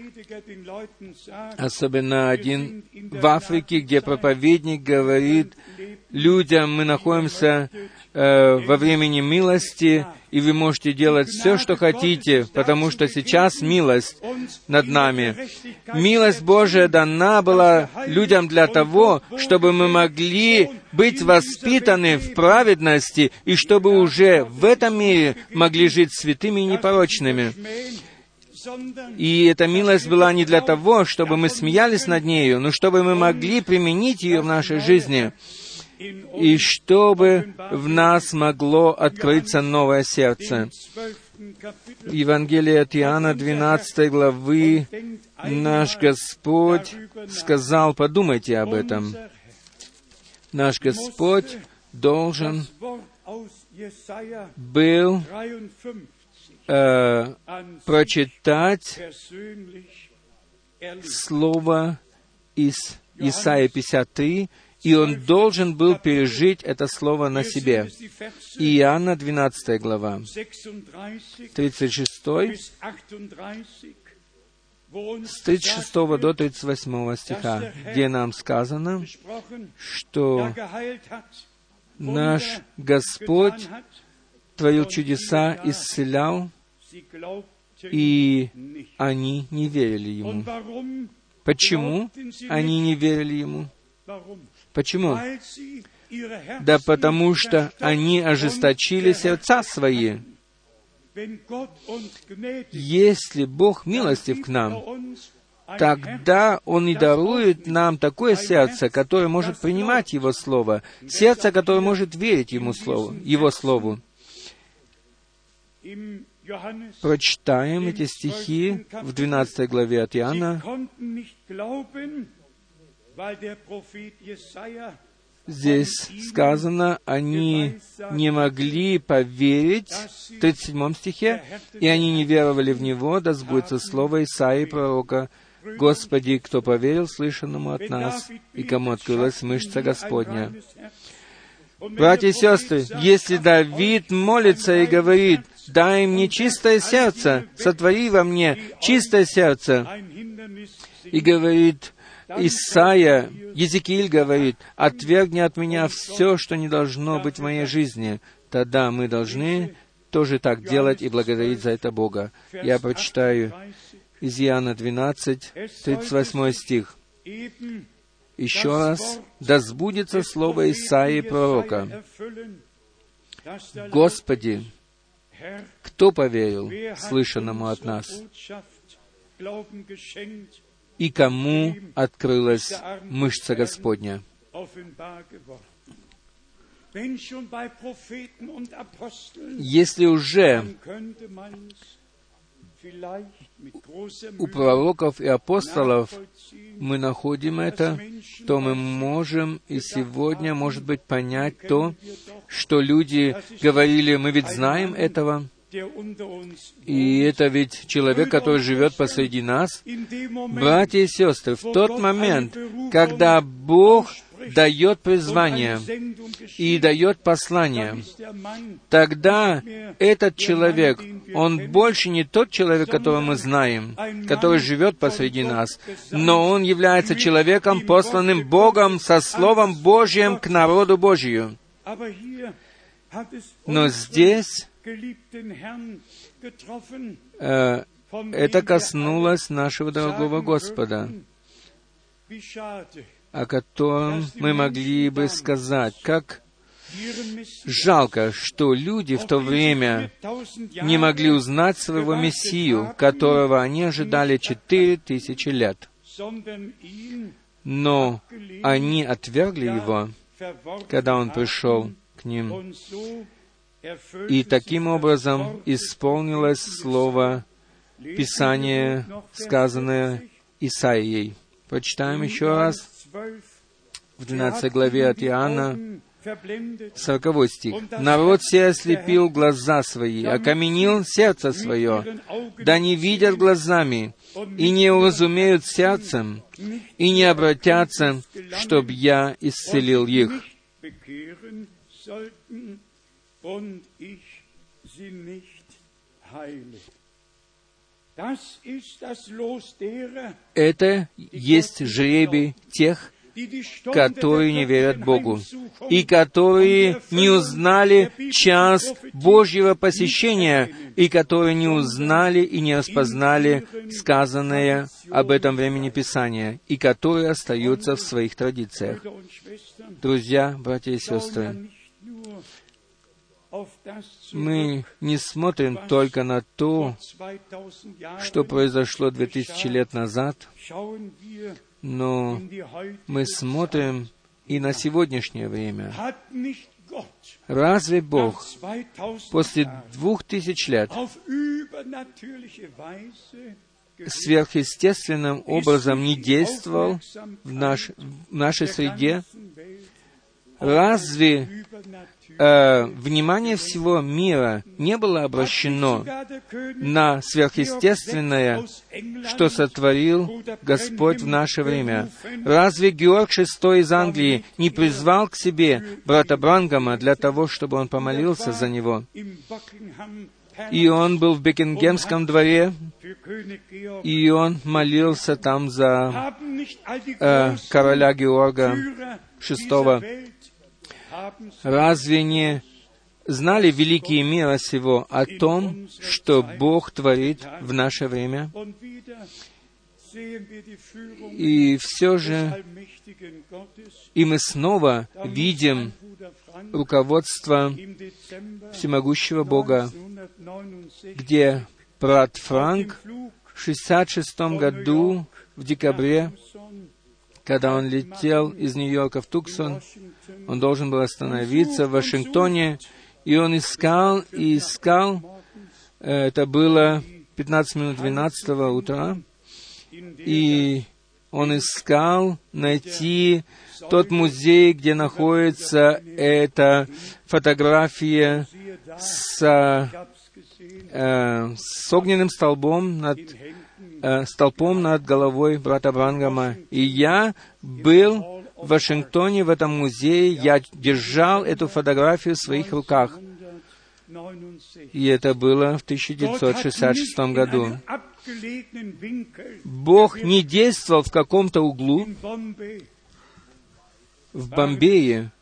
A: Особенно один в Африке, где проповедник говорит людям: мы находимся э, во времени милости, и вы можете делать все, что хотите, потому что сейчас милость над нами. Милость Божия дана была людям для того, чтобы мы могли быть воспитаны в праведности, и чтобы уже в этом мире могли жить святыми и непорочными. И эта милость была не для того, чтобы мы смеялись над нею, но чтобы мы могли применить ее в нашей жизни, и чтобы в нас могло открыться новое сердце. Евангелие от Иоанна, двенадцатой главы, наш Господь сказал, подумайте об этом. Наш Господь должен был э, прочитать слово из Исайя пятьдесят три, и он должен был пережить это слово на себе. Иоанна, двенадцатая глава, тридцать шестой, с тридцать шестого до тридцать восьмого стиха, где нам сказано, что наш Господь творил чудеса, исцелял, и они не верили Ему. Почему они не верили Ему? Почему? Да потому что они ожесточили сердца свои. Если Бог милостив к нам, тогда Он и дарует нам такое сердце, которое может принимать Его Слово, сердце, которое может верить Ему Слову, Его Слову. Прочитаем эти стихи в двенадцатой главе от Иоанна. Здесь сказано, они не могли поверить, в тридцать седьмом стихе, и они не веровали в Него, да сбудется слово Исаии пророка: «Господи, кто поверил слышанному от нас, и кому открылась мышца Господня». Братья и сестры, если Давид молится и говорит: «Дай мне чистое сердце, сотвори во мне чистое сердце», и говорит Исайя, Езекииль говорит: «Отвергни от меня все, что не должно быть в моей жизни», тогда мы должны тоже так делать и благодарить за это Бога. Я прочитаю из Иоанна двенадцать, тридцать восьмой стих. Еще раз: «Да сбудется слово Исаии пророка: Господи, кто поверил слышанному от нас, и кому открылась мышца Господня». Если уже у пророков и апостолов мы находим это, то мы можем и сегодня, может быть, понять то, что люди говорили: «Мы ведь знаем этого». И это ведь человек, который живет посреди нас. Братья и сестры, в тот момент, когда Бог дает призвание и дает послание, тогда этот человек, он больше не тот человек, которого мы знаем, который живет посреди нас, но он является человеком, посланным Богом со Словом Божьим к народу Божию. Но здесь э, это коснулось нашего дорогого Господа, о котором мы могли бы сказать, как жалко, что люди в то время не могли узнать своего Мессию, которого они ожидали четыре тысячи лет. Но они отвергли Его, когда Он пришел к ним. И таким образом исполнилось слово Писания, сказанное Исаией. Прочитаем еще раз в двенадцатой главе от Иоанна, сороковой стих. «Народ сей ослепил глаза свои, окаменил сердце свое, да не видят глазами, и не уразумеют сердцем, и не обратятся, чтоб я исцелил их». Это есть жребий тех, которые не верят Богу, и которые не узнали час Божьего посещения, и которые не узнали и не распознали сказанное об этом времени Писания, и которые остаются в своих традициях. Друзья, братья и сестры, мы не смотрим только на то, что произошло две тысячи лет назад, но мы смотрим и на сегодняшнее время. Разве Бог после двух тысяч лет сверхъестественным образом не действовал в, наш, в нашей среде? Разве э, внимание всего мира не было обращено на сверхъестественное, что сотворил Господь в наше время? Разве Георг шестой из Англии не призвал к себе брата Бранхама для того, чтобы он помолился за него? И он был в Бекингемском дворе, и он молился там за э, короля Георга шестого. Разве не знали великие мира сего о том, что Бог творит в наше время? И все же, и мы снова видим руководство всемогущего Бога, где брат Франк в шестьдесят шестом году, в декабре, когда он летел из Нью-Йорка в Туксон, он должен был остановиться в Вашингтоне, и он искал и искал, это было пятнадцать минут двенадцатого утра, и он искал найти тот музей, где находится эта фотография с, э, с огненным столбом над, э, столпом над головой брата Бранхама. И я был в Вашингтоне, в этом музее, я держал эту фотографию в своих руках. И это было в тысяча девятьсот шестьдесят шестом году. Бог не действовал в каком-то углу. В Бомбее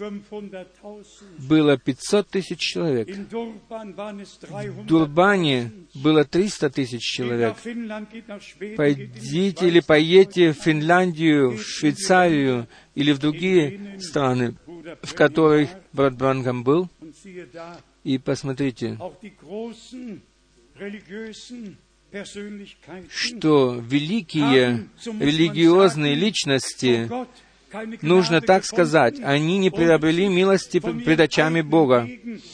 A: было пятьсот тысяч человек. В Дурбане было триста тысяч человек. Пойдите или поедете в Финляндию, в Швейцарию или в другие страны, в которых брат Бранхам был, и посмотрите, что великие религиозные личности, нужно так сказать, они не приобрели милости пред очами Бога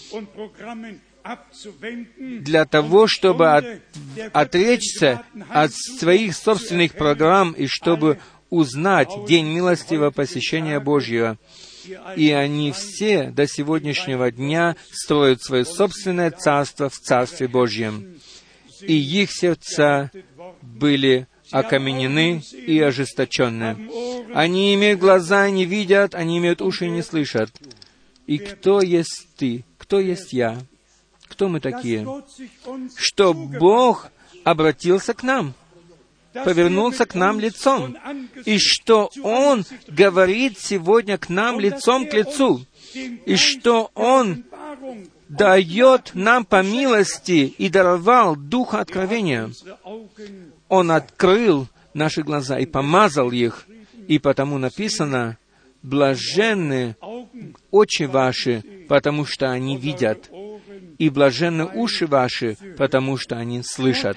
A: для того, чтобы от, отречься от своих собственных программ и чтобы узнать день милостивого посещения Божьего. И они все до сегодняшнего дня строят свое собственное царство в Царстве Божьем. И их сердца были окаменены и ожесточенны. Они имеют глаза и не видят, они имеют уши и не слышат. И кто есть ты? Кто есть я? Кто мы такие? Что Бог обратился к нам, повернулся к нам лицом, и что Он говорит сегодня к нам лицом к лицу, и что Он дает нам по милости и даровал Духа откровения. Он открыл наши глаза и помазал их, и потому написано: «Блаженны очи ваши, потому что они видят, и блаженны уши ваши, потому что они слышат».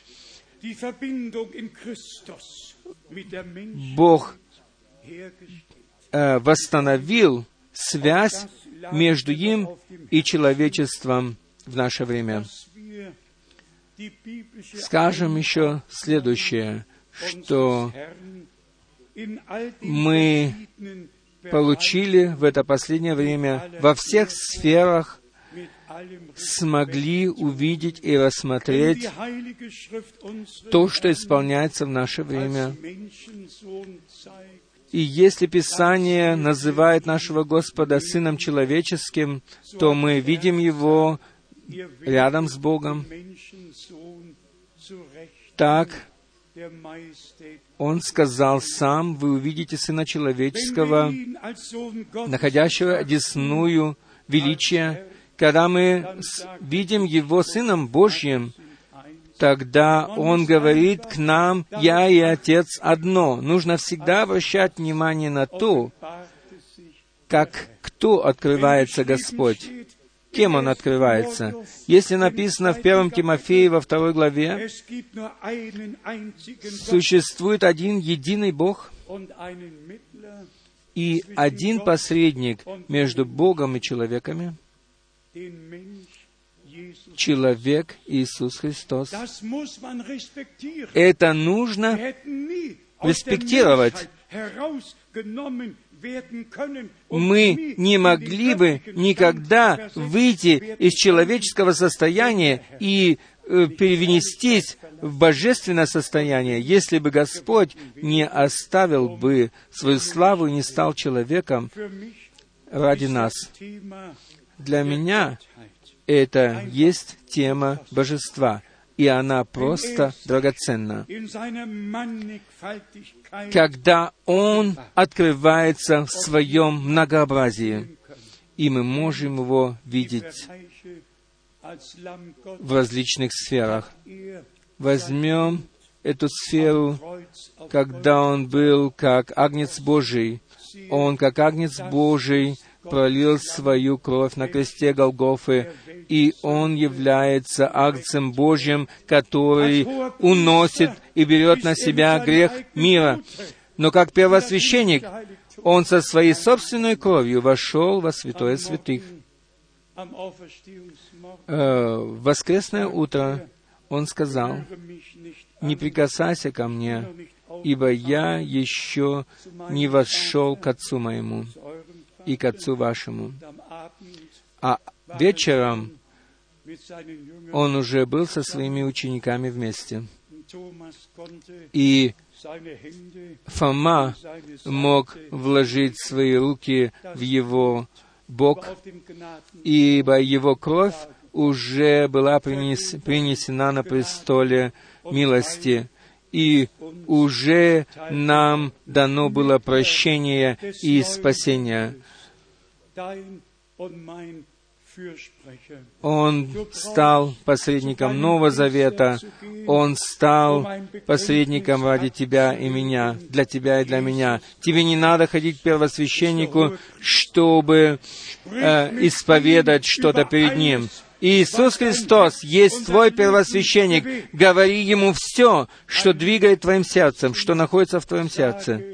A: Бог э, восстановил связь между им и человечеством в наше время. Скажем еще следующее, что мы получили в это последнее время во всех сферах, смогли увидеть и рассмотреть то, что исполняется в наше время. И если Писание называет нашего Господа Сыном Человеческим, то мы видим Его рядом с Богом так, Он сказал сам: «Вы увидите Сына Человеческого, находящего одесную величия». Когда мы видим Его Сыном Божьим, тогда Он говорит к нам: «Я и Отец одно». Нужно всегда обращать внимание на то, как кто открывается Господь, кем Он открывается. Если написано в первом Тимофея во второй главе, существует один единый Бог и один посредник между Богом и человеками, человек Иисус Христос. Это нужно респектировать. Мы не могли бы никогда выйти из человеческого состояния и э, перенестись в божественное состояние, если бы Господь не оставил бы свою славу и не стал человеком ради нас. Для меня это есть тема божества, и она просто драгоценна. Когда Он открывается в Своем многообразии, и мы можем Его видеть в различных сферах. Возьмем эту сферу, когда Он был как Агнец Божий. Он, как Агнец Божий, пролил свою кровь на кресте Голгофы, и Он является Агнцем Божьим, который уносит и берет на себя грех мира. Но как первосвященник, Он со своей собственной кровью вошел во святое святых. Э, в воскресное утро Он сказал: «Не прикасайся ко мне, ибо я еще не вошел к Отцу моему и к Отцу вашему». А вечером Он уже был со своими учениками вместе. И Фома мог вложить свои руки в Его бок, ибо Его кровь уже была принес, принесена на престоле милости, и уже нам дано было прощение и спасение. Он стал посредником Нового Завета, Он стал посредником ради тебя и меня, для тебя и для меня. Тебе не надо ходить к первосвященнику, чтобы э, исповедать что-то перед Ним. Иисус Христос есть твой первосвященник. Говори Ему все, что двигает твоим сердцем, что находится в твоем сердце.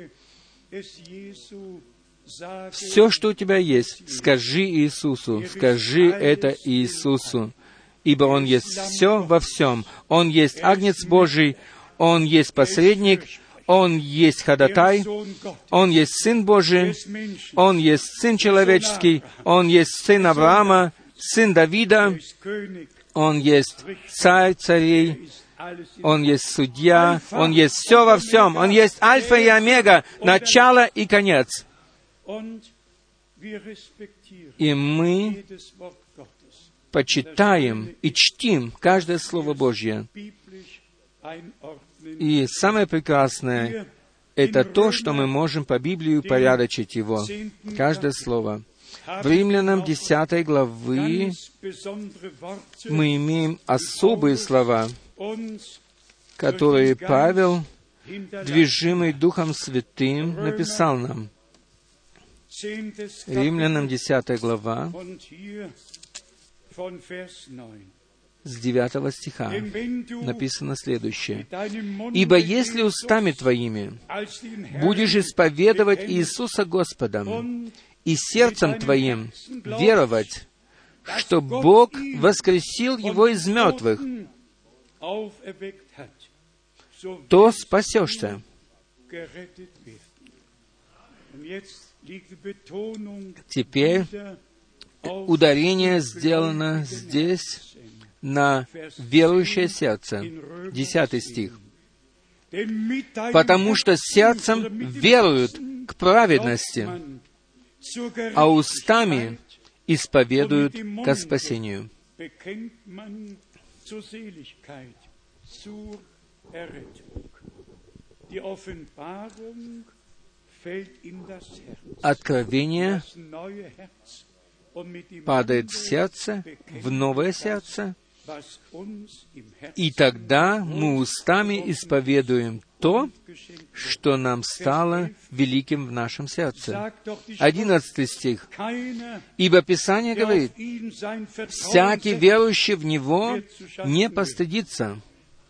A: Все, что у тебя есть, скажи Иисусу, скажи это Иисусу, ибо Он есть все во всем. Он есть Агнец Божий, Он есть посредник, Он есть ходатай, Он есть Сын Божий, Он есть Сын человеческий, Он есть Сын Авраама, Сын Давида, Он есть Царь царей, Он есть Судья, Он есть все во всем, Он есть Альфа и Омега, начало и конец. И мы почитаем и чтим каждое Слово Божье. И самое прекрасное — это то, что мы можем по Библии упорядочить его, каждое Слово. В Римлянам десятой главы мы имеем особые слова, которые Павел, движимый Духом Святым, написал нам. Римлянам десятая глава, с девятого стиха написано следующее. «Ибо если устами твоими будешь исповедовать Иисуса Господом и сердцем твоим веровать, что Бог воскресил Его из мертвых, то спасешься». Теперь ударение сделано здесь на верующее сердце. Десятый стих. «Потому что сердцем веруют к праведности, а устами исповедуют ко спасению». Откровение падает в сердце, в новое сердце, и тогда мы устами исповедуем то, что нам стало великим в нашем сердце. Одиннадцатый стих. «Ибо Писание говорит, всякий верующий в Него не постыдится».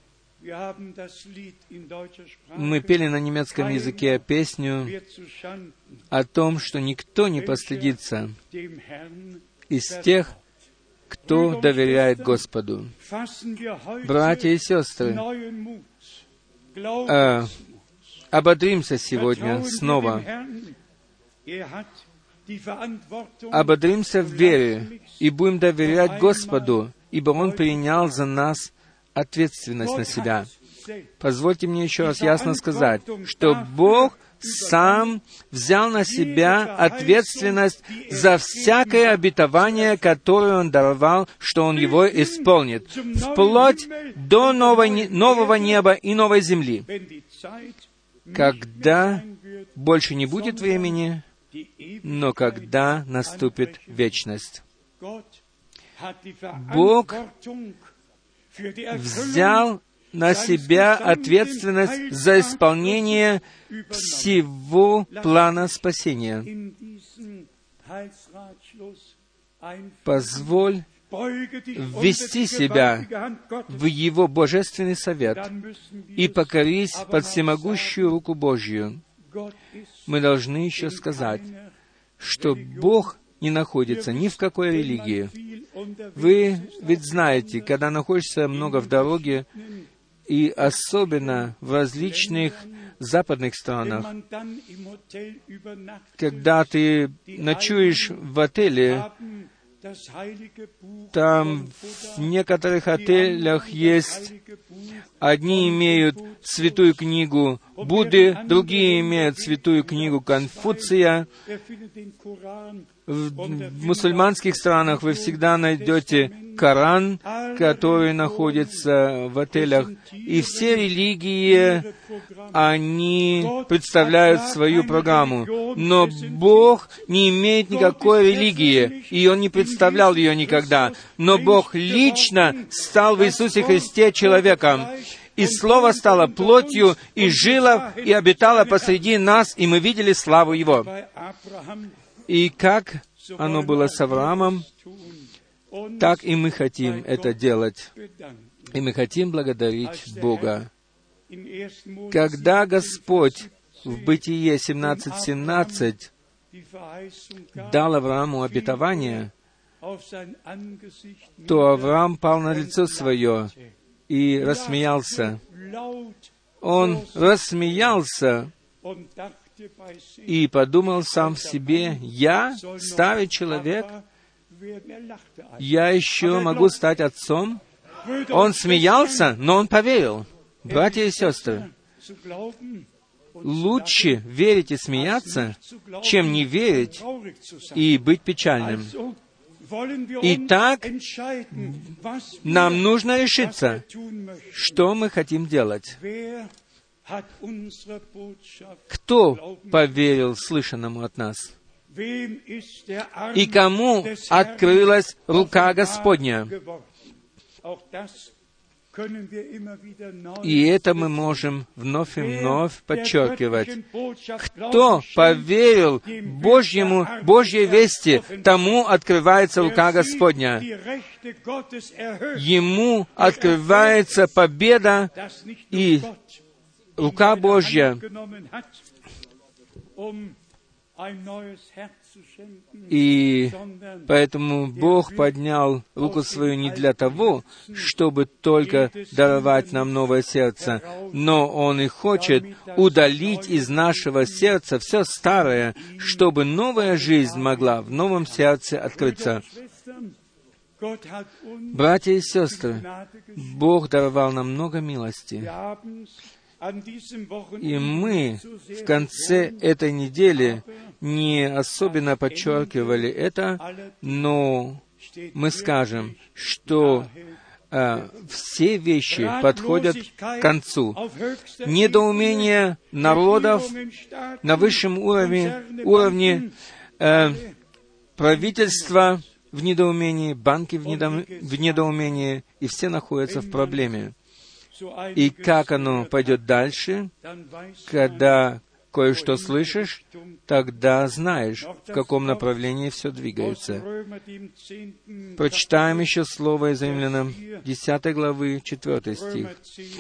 A: Мы пели на немецком языке песню о том, что никто не постыдится из тех, кто доверяет Господу. Братья и сестры, э, ободримся сегодня снова. Ободримся в вере и будем доверять Господу, ибо Он принял за нас ответственность на себя. Позвольте мне еще раз ясно сказать, что Бог Сам взял на себя ответственность за всякое обетование, которое Он даровал, что Он его исполнит, вплоть до новой, нового неба и новой земли. Когда больше не будет времени, но когда наступит вечность. Бог взял на себя ответственность за исполнение всего плана спасения. Позволь ввести себя в Его божественный совет и покорись под всемогущую руку Божью. Мы должны еще сказать, что Бог не находится ни в какой религии. Вы ведь знаете, когда находишься много в дороге, и особенно в различных западных странах, когда ты ночуешь в отеле, там в некоторых отелях есть, одни имеют святую книгу Будды, другие имеют святую книгу Конфуция. В, в мусульманских странах вы всегда найдете Коран, который находится в отелях. И все религии, они представляют свою программу. Но Бог не имеет никакой религии, и Он не представлял ее никогда. Но Бог лично стал в Иисусе Христе человеком. И Слово стало плотью, и жило, и обитало посреди нас, и мы видели славу Его. И как оно было с Авраамом, так и мы хотим это делать. И мы хотим благодарить Бога. Когда Господь в Бытие семнадцать семнадцать дал Аврааму обетование, то Авраам пал на лицо свое и рассмеялся. Он рассмеялся и подумал сам в себе: «Я, старый человек, я еще могу стать отцом?» Он смеялся, но он поверил. Братья и сестры, лучше верить и смеяться, чем не верить и быть печальным. Итак, нам нужно решиться, что мы хотим делать. Кто поверил слышанному от нас? И кому открылась рука Господня? И это мы можем вновь и вновь подчеркивать. Кто поверил Божьему, Божьей вести, тому открывается рука Господня. Ему открывается победа, и рука Божья. И поэтому Бог поднял руку свою не для того, чтобы только даровать нам новое сердце, но Он и хочет удалить из нашего сердца все старое, чтобы новая жизнь могла в новом сердце открыться. Братья и сестры, Бог даровал нам много милости. И мы в конце этой недели не особенно подчеркивали это, но мы скажем, что э, все вещи подходят к концу. Недоумение народов на высшем уровне, уровне э, правительства в недоумении, банки в, недо, в недоумении, и все находятся в проблеме. И как оно пойдет дальше, когда кое-что слышишь, тогда знаешь, в каком направлении все двигается. Прочитаем еще слово из Римлянам десятой главы, четвёртый стих.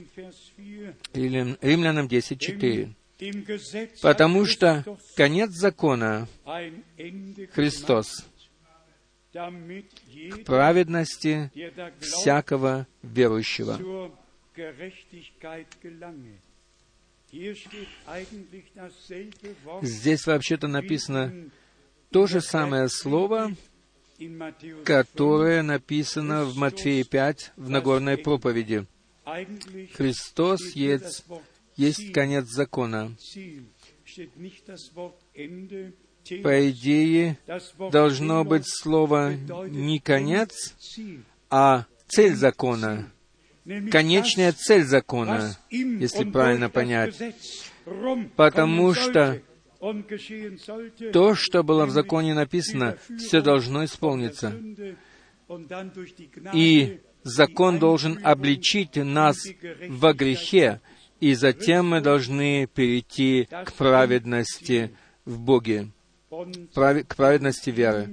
A: Римлянам десять, четыре. «Потому что конец закона — Христос, к праведности всякого верующего». Здесь вообще-то написано то же самое слово, которое написано в Матфея пять в Нагорной проповеди. Христос есть, есть конец закона. По идее, должно быть слово не конец, а цель закона. Конечная цель закона, если правильно понять. Потому что то, что было в законе написано, все должно исполниться. И закон должен обличить нас во грехе, и затем мы должны перейти к праведности в Боге, к праведности веры.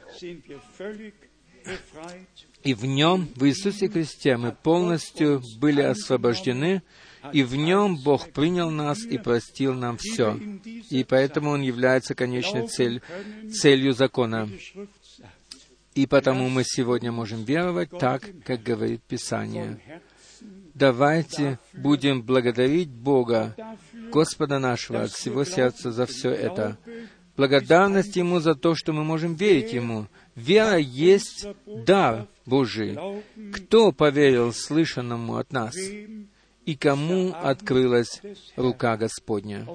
A: И в Нем, в Иисусе Христе, мы полностью были освобождены, и в Нем Бог принял нас и простил нам все. И поэтому Он является конечной цель, целью закона. И потому мы сегодня можем веровать так, как говорит Писание. Давайте будем благодарить Бога, Господа нашего, от всего сердца за все это. Благодарность Ему за то, что мы можем верить Ему. Вера есть дар Божий. Кто поверил слышанному от нас? И кому открылась рука Господня?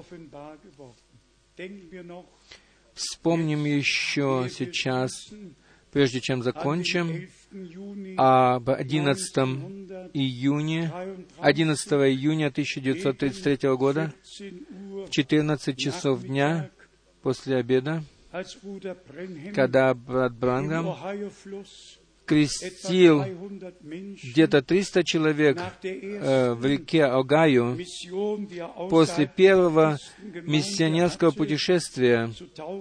A: Вспомним еще сейчас, прежде чем закончим, об одиннадцатого июня, одиннадцатого июня тысяча девятьсот тридцать третьего года, в четырнадцать часов дня после обеда, когда брат Бранхам крестил где-то триста человек э, в реке Огайо после первого миссионерского путешествия,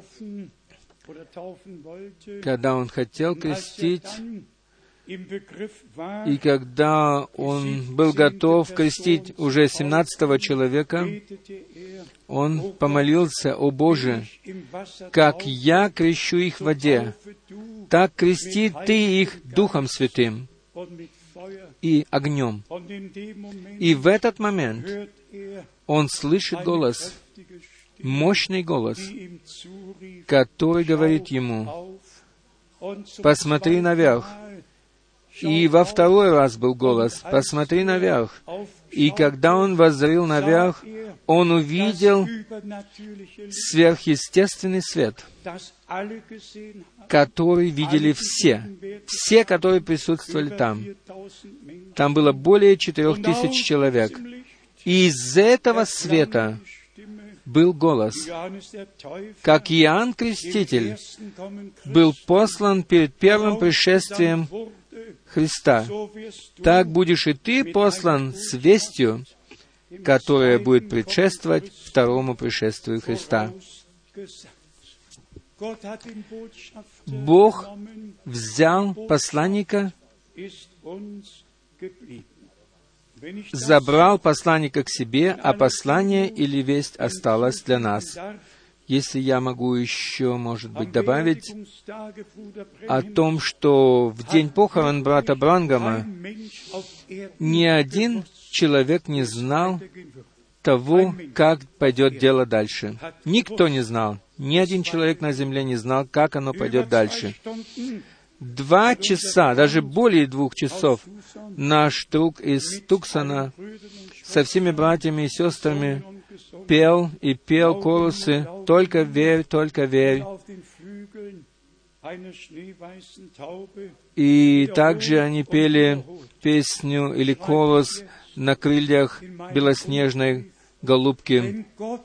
A: когда он хотел крестить, и когда он был готов крестить уже семнадцатого человека, он помолился: «О Боже, как я крещу их в воде, так крести Ты их Духом Святым и огнем». И в этот момент он слышит голос, мощный голос, который говорит ему: «Посмотри наверх». И во второй раз был голос: «Посмотри наверх». И когда он воззрел наверх, он увидел сверхъестественный свет, который видели все, все, которые присутствовали там. Там было более четырех тысяч человек. И из этого света был голос, как Иоанн Креститель был послан перед первым пришествием Христа, так будешь и ты послан с вестью, которая будет предшествовать второму пришествию Христа. Бог взял посланника, забрал посланника к себе, а послание или весть осталось для нас. Если я могу еще, может быть, добавить о том, что в день похорон брата Бранхама ни один человек не знал того, как пойдет дело дальше. Никто не знал. Ни один человек на земле не знал, как оно пойдет дальше. Два часа, даже более двух часов, наш друг из Туксона со всеми братьями и сестрами пел и пел корусы «Только верь, только верь». И также они пели песню или колос на крыльях белоснежной голубки.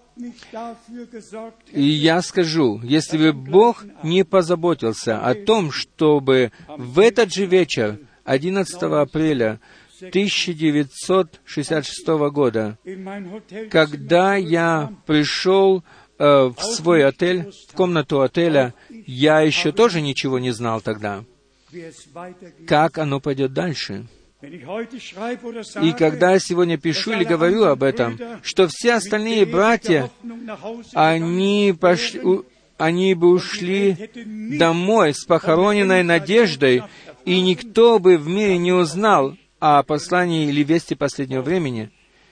A: И я скажу, если бы Бог не позаботился о том, чтобы в этот же вечер, одиннадцатого апреля тысяча девятьсот шестьдесят шестого года, когда я пришел э, в свой отель, в комнату отеля, я еще тоже ничего не знал тогда, как оно пойдет дальше. И когда я сегодня пишу или говорю об этом, что все остальные братья, они, пошли, они бы ушли домой с похороненной надеждой, и никто бы в мире не узнал о послании или вести последнего времени,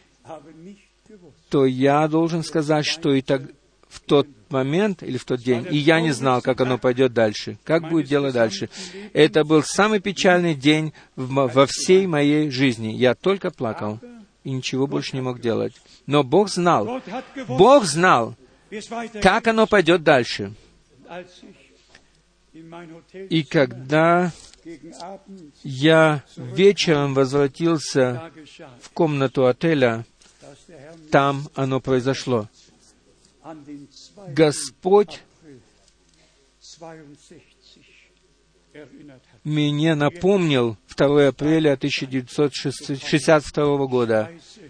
A: то я должен сказать, что и так, в тот момент или в тот день, и я не знал, как оно пойдет дальше, как будет дело дальше. Это был самый печальный день в, во всей моей жизни. Я только плакал и ничего больше не мог делать. Но Бог знал, Бог знал, как оно пойдет дальше. И когда я вечером возвратился в комнату отеля, там оно произошло. Господь мне напомнил второго апреля тысяча девятьсот шестьдесят второго года.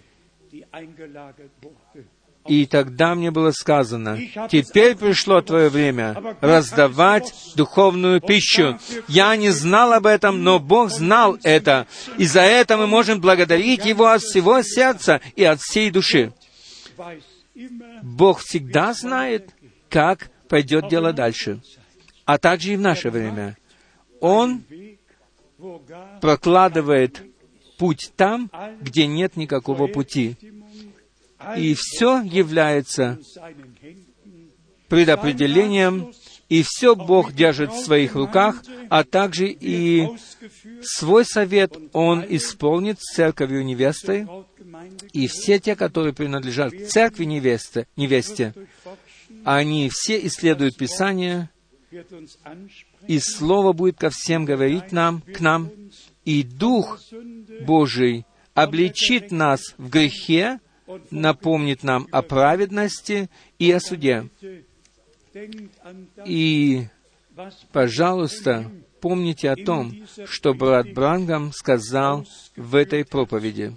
A: И тогда мне было сказано: «Теперь пришло твое время раздавать духовную пищу». Я не знал об этом, но Бог знал это. И за это мы можем благодарить Его от всего сердца и от всей души. Бог всегда знает, как пойдет дело дальше, а также и в наше время. Он прокладывает путь там, где нет никакого пути. И все является предопределением, и все Бог держит в своих руках, а также и свой совет Он исполнит с церковью невестой, и все те, которые принадлежат к церкви невесты, невесте, они все исследуют Писание, и Слово будет ко всем говорить нам, к нам, и Дух Божий обличит нас в грехе, напомнит нам о праведности и о суде. И, пожалуйста, помните о том, что брат Бранхам сказал в этой проповеди,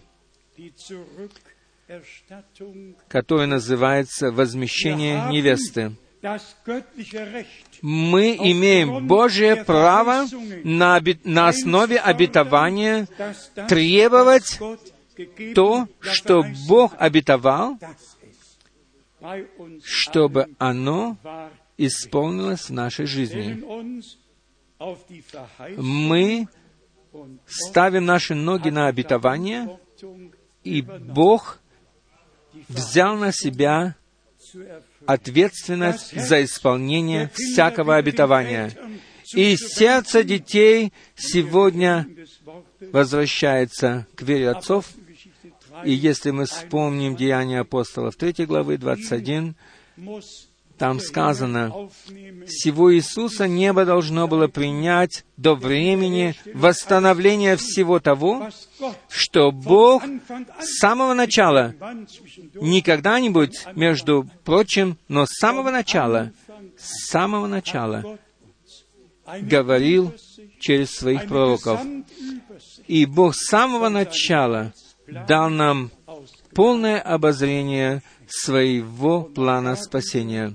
A: которая называется «Возмещение невесты». Мы имеем Божье право на, оби- на основе обетования требовать то, что Бог обетовал, чтобы оно исполнилось в нашей жизни. Мы ставим наши ноги на обетование, и Бог взял на себя ответственность за исполнение всякого обетования. И сердце детей сегодня возвращается к вере отцов. И если мы вспомним Деяния апостолов третьей главы, двадцать один, там сказано: «Сего Иисуса небо должно было принять до времени восстановления всего того, что Бог с самого начала, не когда-нибудь, между прочим, но с самого начала, с самого начала говорил через своих пророков. И Бог с самого начала дал нам полное обозрение своего плана спасения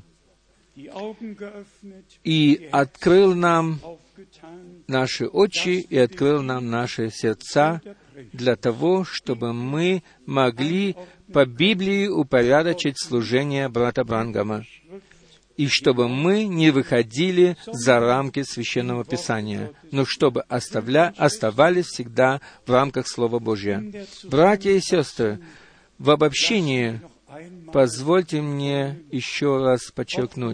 A: и открыл нам наши очи и открыл нам наши сердца для того, чтобы мы могли по Библии упорядочить служение брата Бранхама, и чтобы мы не выходили за рамки Священного Писания, но чтобы оставля, оставались всегда в рамках Слова Божьего. Братья и сестры, в обобщении позвольте мне еще раз подчеркнуть,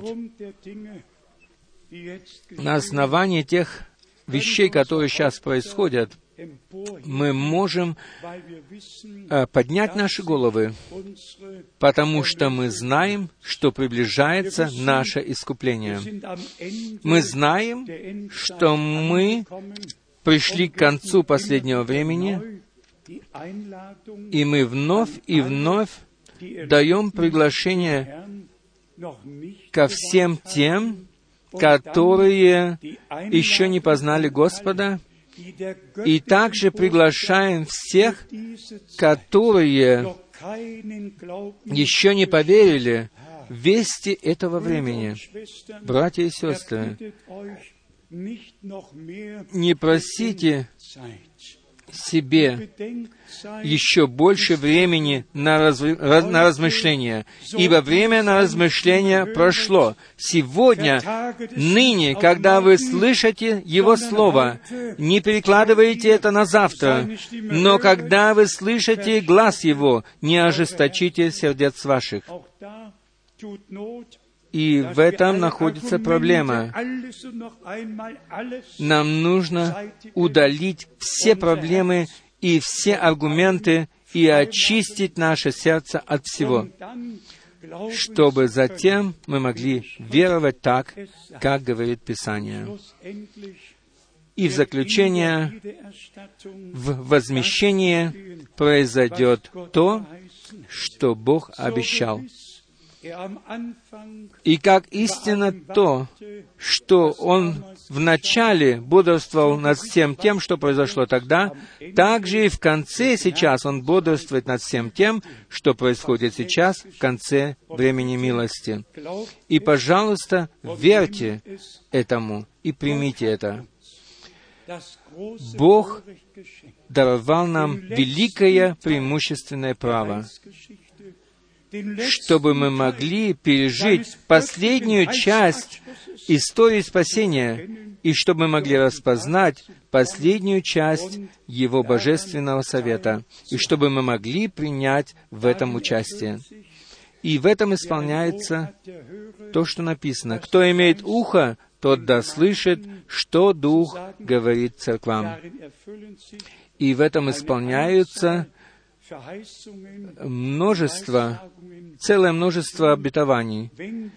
A: на основании тех вещей, которые сейчас происходят, мы можем э, поднять наши головы, потому что мы знаем, что приближается наше искупление. Мы знаем, что мы пришли к концу последнего времени, и мы вновь и вновь даем приглашение ко всем тем, которые еще не познали Господа, и также приглашаем всех, которые еще не поверили в вести этого времени. Братья и сестры, не просите себе еще больше времени на, разв... на размышления, ибо время на размышления прошло. Сегодня, ныне, когда вы слышите Его Слово, не перекладывайте это на завтра, но когда вы слышите глас Его, не ожесточите сердец ваших. И в этом находится проблема. Нам нужно удалить все проблемы и все аргументы и очистить наше сердце от всего, чтобы затем мы могли веровать так, как говорит Писание. И в заключение, в возмещении произойдет то, что Бог обещал. И как истинно то, что Он вначале бодрствовал над всем тем, что произошло тогда, так же и в конце сейчас Он бодрствует над всем тем, что происходит сейчас в конце времени милости. И, пожалуйста, верьте этому и примите это. Бог даровал нам великое преимущественное право, чтобы мы могли пережить последнюю часть истории спасения, и чтобы мы могли распознать последнюю часть Его Божественного Совета, и чтобы мы могли принять в этом участие. И в этом исполняется то, что написано. «Кто имеет ухо, тот да слышит, что Дух говорит церквам». И в этом исполняются множество, целое множество обетований.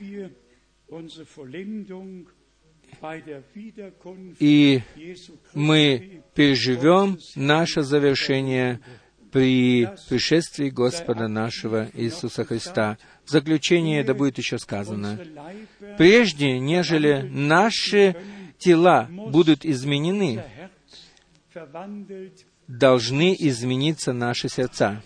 A: И мы переживем наше завершение при пришествии Господа нашего Иисуса Христа. В заключение, да будет еще сказано, прежде нежели наши тела будут изменены, должны измениться наши сердца.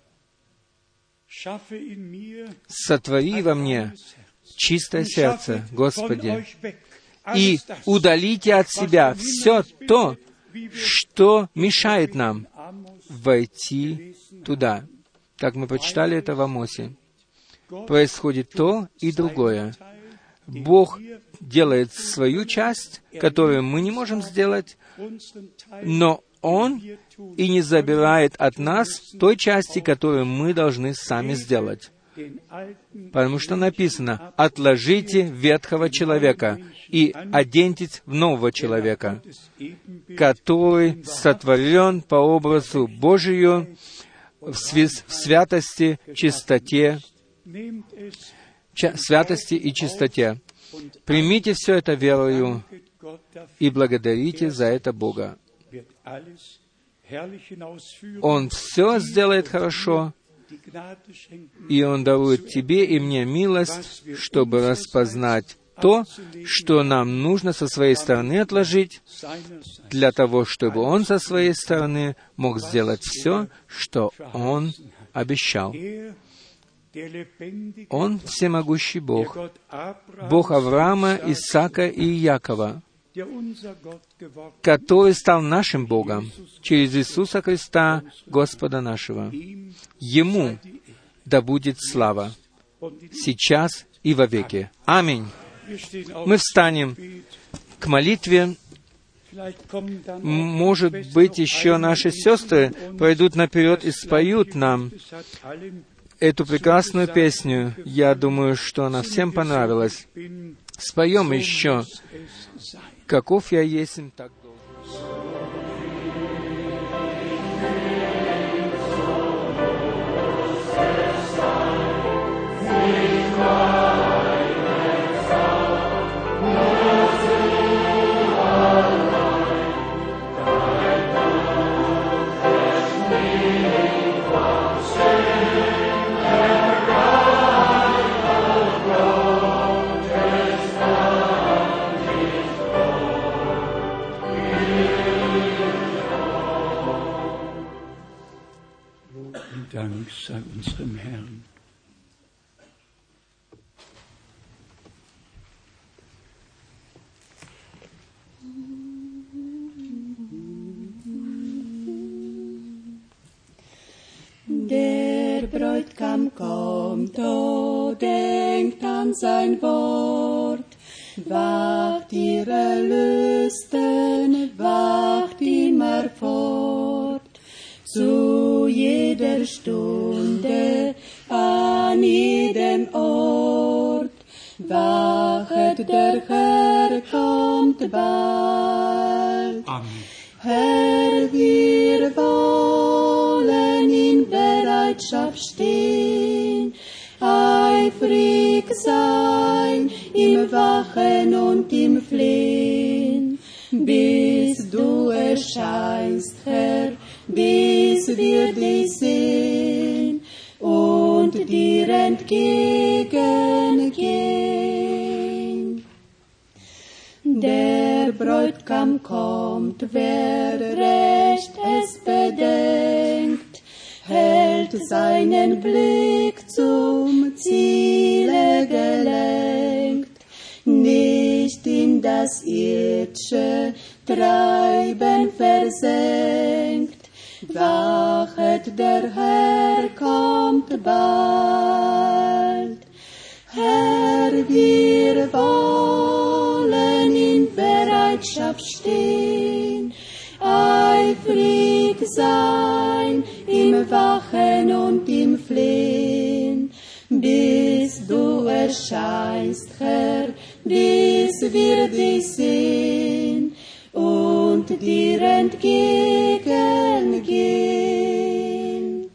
A: Сотвори во мне чистое сердце, Господи, и удалите от себя все то, что мешает нам войти туда. Как мы прочитали это в Амосе. Происходит то и другое. Бог делает свою часть, которую мы не можем сделать, но Он и не забирает от нас той части, которую мы должны сами сделать. Потому что написано, «Отложите ветхого человека и оденьтесь в нового человека, который сотворен по образу Божию в святости, чистоте, ча- святости и чистоте». Примите все это верою и благодарите за это Бога. Он все сделает хорошо, и Он дарует тебе и мне милость, чтобы распознать то, что нам нужно со своей стороны отложить, для того, чтобы Он со своей стороны мог сделать все, что Он обещал. Он всемогущий Бог, Бог Авраама, Исаака и Иакова, который стал нашим Богом через Иисуса Христа, Господа нашего. Ему да будет слава сейчас и вовеки. Аминь. Мы встанем к молитве. Может быть, еще наши сестры пройдут наперед и споют нам эту прекрасную песню. Я думаю, что она всем понравилась. Споем еще «Каков я есть, так должен».
B: Allein, Dank sei unserem Herrn.
C: Der Bräutigam kommt, oh, denkt an sein Wort. Wacht ihre Lüsten, wacht immer fort. Zu jeder Stunde, an jedem Ort. Wachet, der Herr kommt bald.
B: Amen.
C: Herr, wir wollen in Bereitschaft stehen, eifrig sein, im Wachen und im Flehen, bis du erscheinst, Herr, bis wir dich sehen und dir entgegengehen. Der Bräutigam kommt, wer recht es bedenkt, hält seinen Blick zum Ziele gelenkt, nicht in das irdische Treiben versenkt. Wachet, der Herr kommt bald. Herr, wir wollen in Bereitschaft stehen, eifrig sein, im Wachen und im Flehen, bis du erscheinst, Herr, bis wir dich sehen und dir entgegengehen.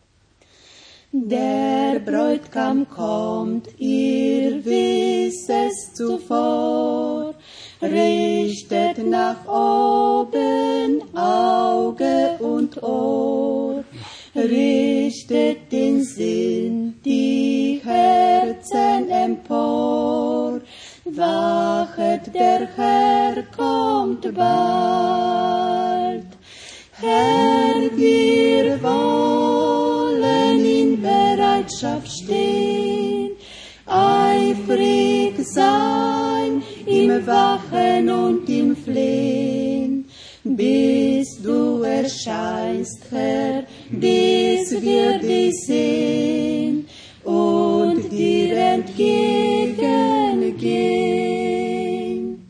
C: Der Bräutigam kommt, ihr wisst es zuvor, richtet nach oben Auge und Ohr, richtet den Sinn, die Herzen empor. Wachet, der Herr kommt bald. Herr, wir wollen in Bereitschaft stehen, eifrig sein, im Wachen und im Flehen, bis du erscheinst, Herr, bis wir dich sehen und dir entgegengehen.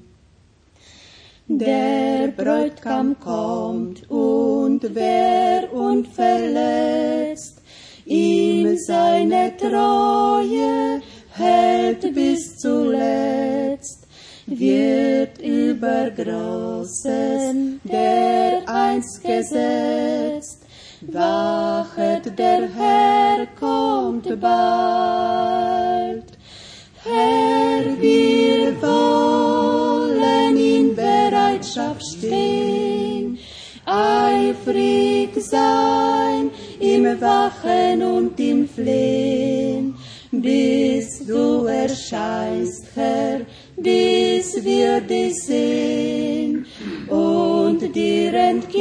C: Der Bräutigam kommt, und wer unverletzt ihm seine Treue hält bis zuletzt, wird über Großen dereinst gesetzt. Wachet, der Herr kommt bald. Herr, wir wollen in Bereitschaft stehen, eifrig sein, im Wachen und im Flehen, bis du erscheinst, Herr, bis wir dich sehen und dir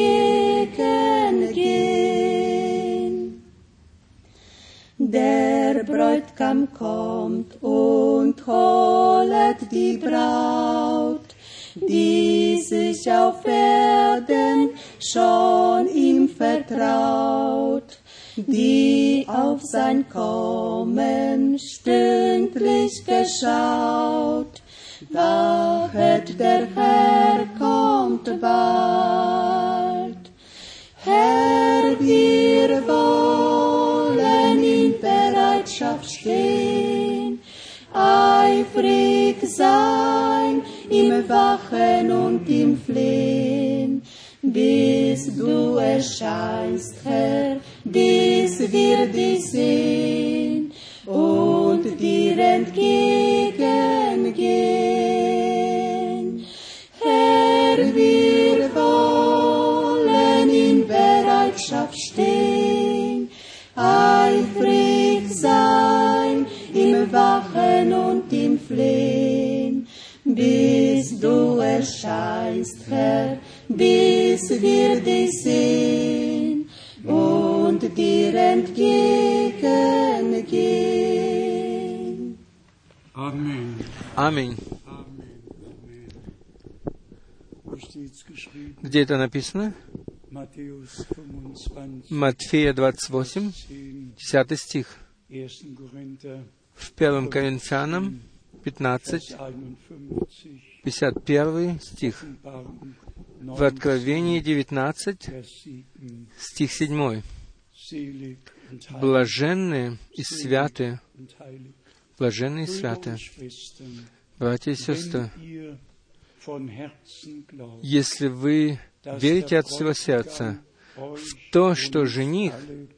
C: entgegengehen. Der Bräutigam kommt und holet die Braut, die sich auf Erden schon ihm vertraut, die auf sein Kommen stündlich geschaut. Wachet, der Herr kommt bald. Herr, wir wollen in Bereitschaft stehen, eifrig sein, im Wachen und im Flehen, bis du erscheinst, Herr, bis wir dich sehen und dir entgegengehen. Herr, wir wollen in Bereitschaft stehen, eifrig sein, im Wachen und im Flehen, bis du erscheinst, Herr, bis wir dich sehen und dir entgegengehen.
B: Amen.
A: Аминь. Где это написано? Матфея двадцать восемь, десятый стих. В первом Коринфянам пятнадцать, пятьдесят первый стих. В Откровении девятнадцать, стих седьмой. Блаженные и святы, блаженные и святы, братья и сестры, если вы верите от всего сердца в то, что жених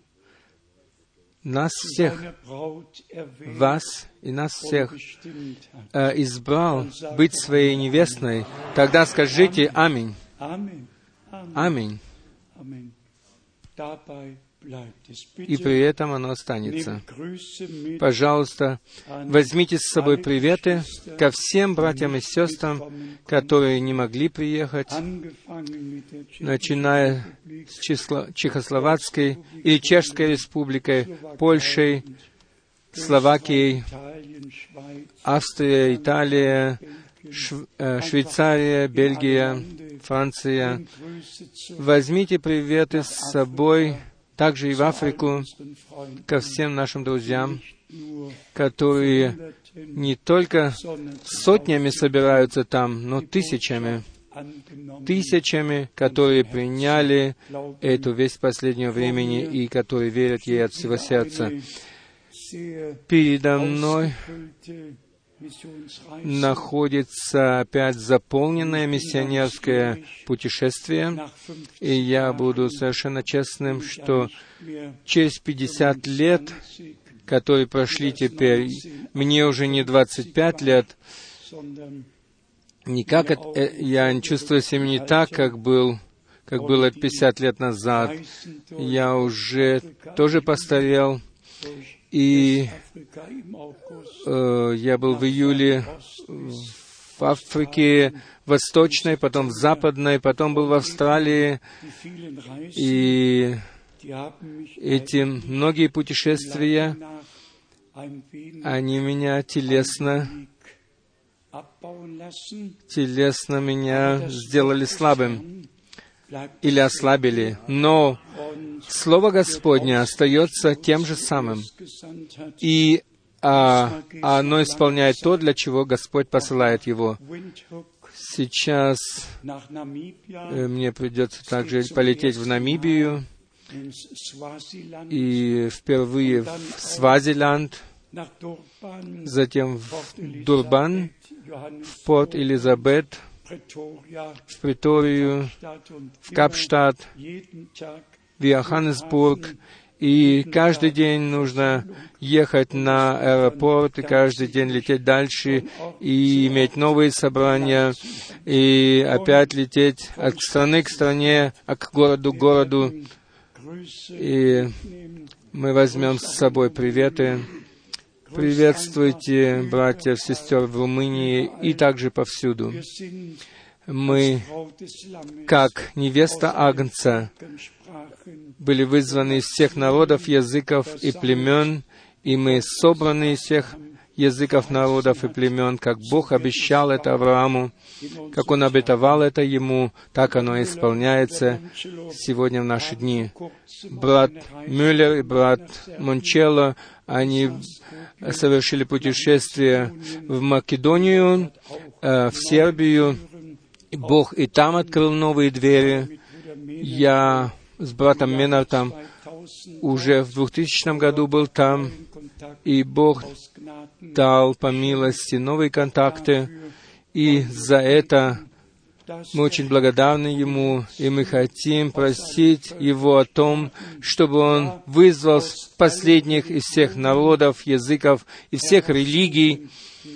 A: нас всех, вас и нас всех э, избрал быть своей невестной, тогда скажите «Аминь». Аминь. И при этом оно останется. Пожалуйста, возьмите с собой приветы ко всем братьям и сестрам, которые не могли приехать, начиная с Чехосло... Чехословацкой или Чешской республикой, Польшей, Словакией, Австрия, Италия, Шв... Швейцария, Бельгия, Франция. Возьмите приветы с собой также и в Африку, ко всем нашим друзьям, которые не только сотнями собираются там, но тысячами, тысячами, которые приняли эту весть последнего времени и которые верят ей от всего сердца. Передо мной находится опять заполненное миссионерское путешествие, и я буду совершенно честным, что через пятьдесят лет, которые прошли теперь, мне уже не двадцать пять лет, никак это, я чувствую себя не так, как был, как было пятьдесят лет назад. Я уже тоже постарел, и э, я был в июле в Африке Восточной, потом в Западной, потом был в Австралии. И эти многие путешествия, они меня телесно, телесно меня сделали слабым или ослабили. Но Слово Господне остается тем же самым, и а, оно исполняет то, для чего Господь посылает его. Сейчас э, мне придется также полететь в Намибию, и впервые в Свазиленд, затем в Дурбан, в Порт Элизабет, в Преторию, в Капштадт, в Йоханнесбург. И каждый день нужно ехать на аэропорт, и каждый день лететь дальше, и иметь новые собрания, и опять лететь от страны к стране, к городу к городу. И мы возьмем с собой приветы. Приветствуйте братьев, сестер в Румынии и также повсюду. Мы, как невеста Агнца, были вызваны из всех народов, языков и племен, и мы собраны из всех языков, народов и племен, как Бог обещал это Аврааму, как Он обетовал это ему, так оно и исполняется сегодня в наши дни. Брат Мюллер и брат Мончелло, они совершили путешествие в Македонию, в Сербию. Бог и там открыл новые двери. Я с братом Менартом уже в двухтысячном году был там, и Бог дал по милости новые контакты, и за это мы очень благодарны Ему, и мы хотим просить Его о том, чтобы Он вызвал последних из всех народов, языков и всех религий,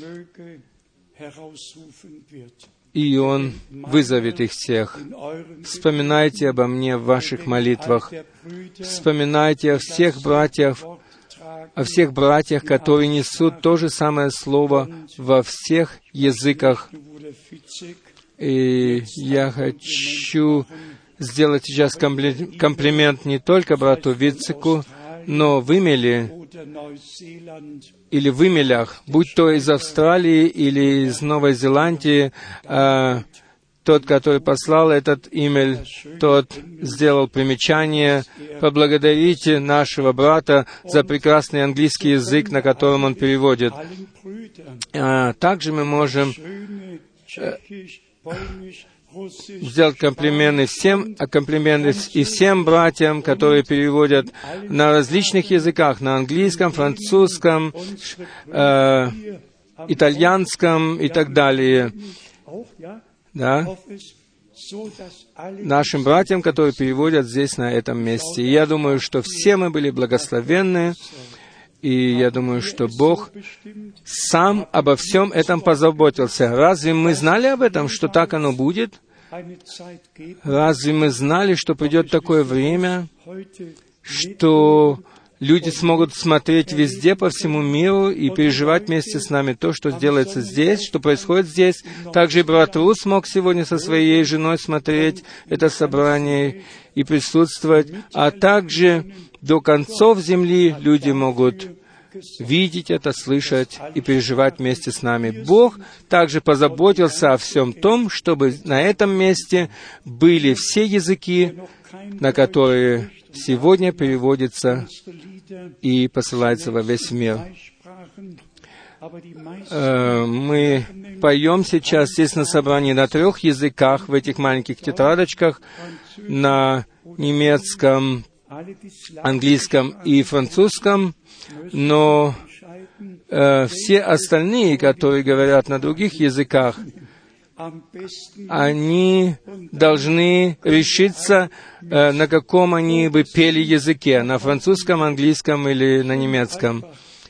A: и Он вызовет их всех. Вспоминайте обо мне в ваших молитвах. Вспоминайте о всех братьях, о всех братьях, которые несут то же самое слово во всех языках. И я хочу сделать сейчас комплимент не только брату Вицику, но в Имеле или в Имелях, будь то из Австралии или из Новой Зеландии, э, тот, который послал этот имейл, тот сделал примечание. Поблагодарите нашего брата за прекрасный английский язык, на котором он переводит. А также мы можем э, сделать комплименты всем, комплименты и всем братьям, которые переводят на различных языках, на английском, французском, э, итальянском и так далее. Да? Нашим братьям, которые переводят здесь, на этом месте. И я думаю, что все мы были благословенны, и я думаю, что Бог сам обо всем этом позаботился. Разве мы знали об этом, что так оно будет? Разве мы знали, что придет такое время, что люди смогут смотреть везде по всему миру и переживать вместе с нами то, что делается здесь, что происходит здесь? Также и брат Ру смог сегодня со своей женой смотреть это собрание и присутствовать, а также до концов земли люди могут видеть это, слышать и переживать вместе с нами. Бог также позаботился о всем том, чтобы на этом месте были все языки, на которые сегодня переводится и посылается во весь мир. Мы поем сейчас здесь на собрании на трех языках, в этих маленьких тетрадочках, на немецком, английском и французском, но э, все остальные, которые говорят на других языках, они должны решиться, э, на каком они бы пели языке, на французском, английском или на немецком.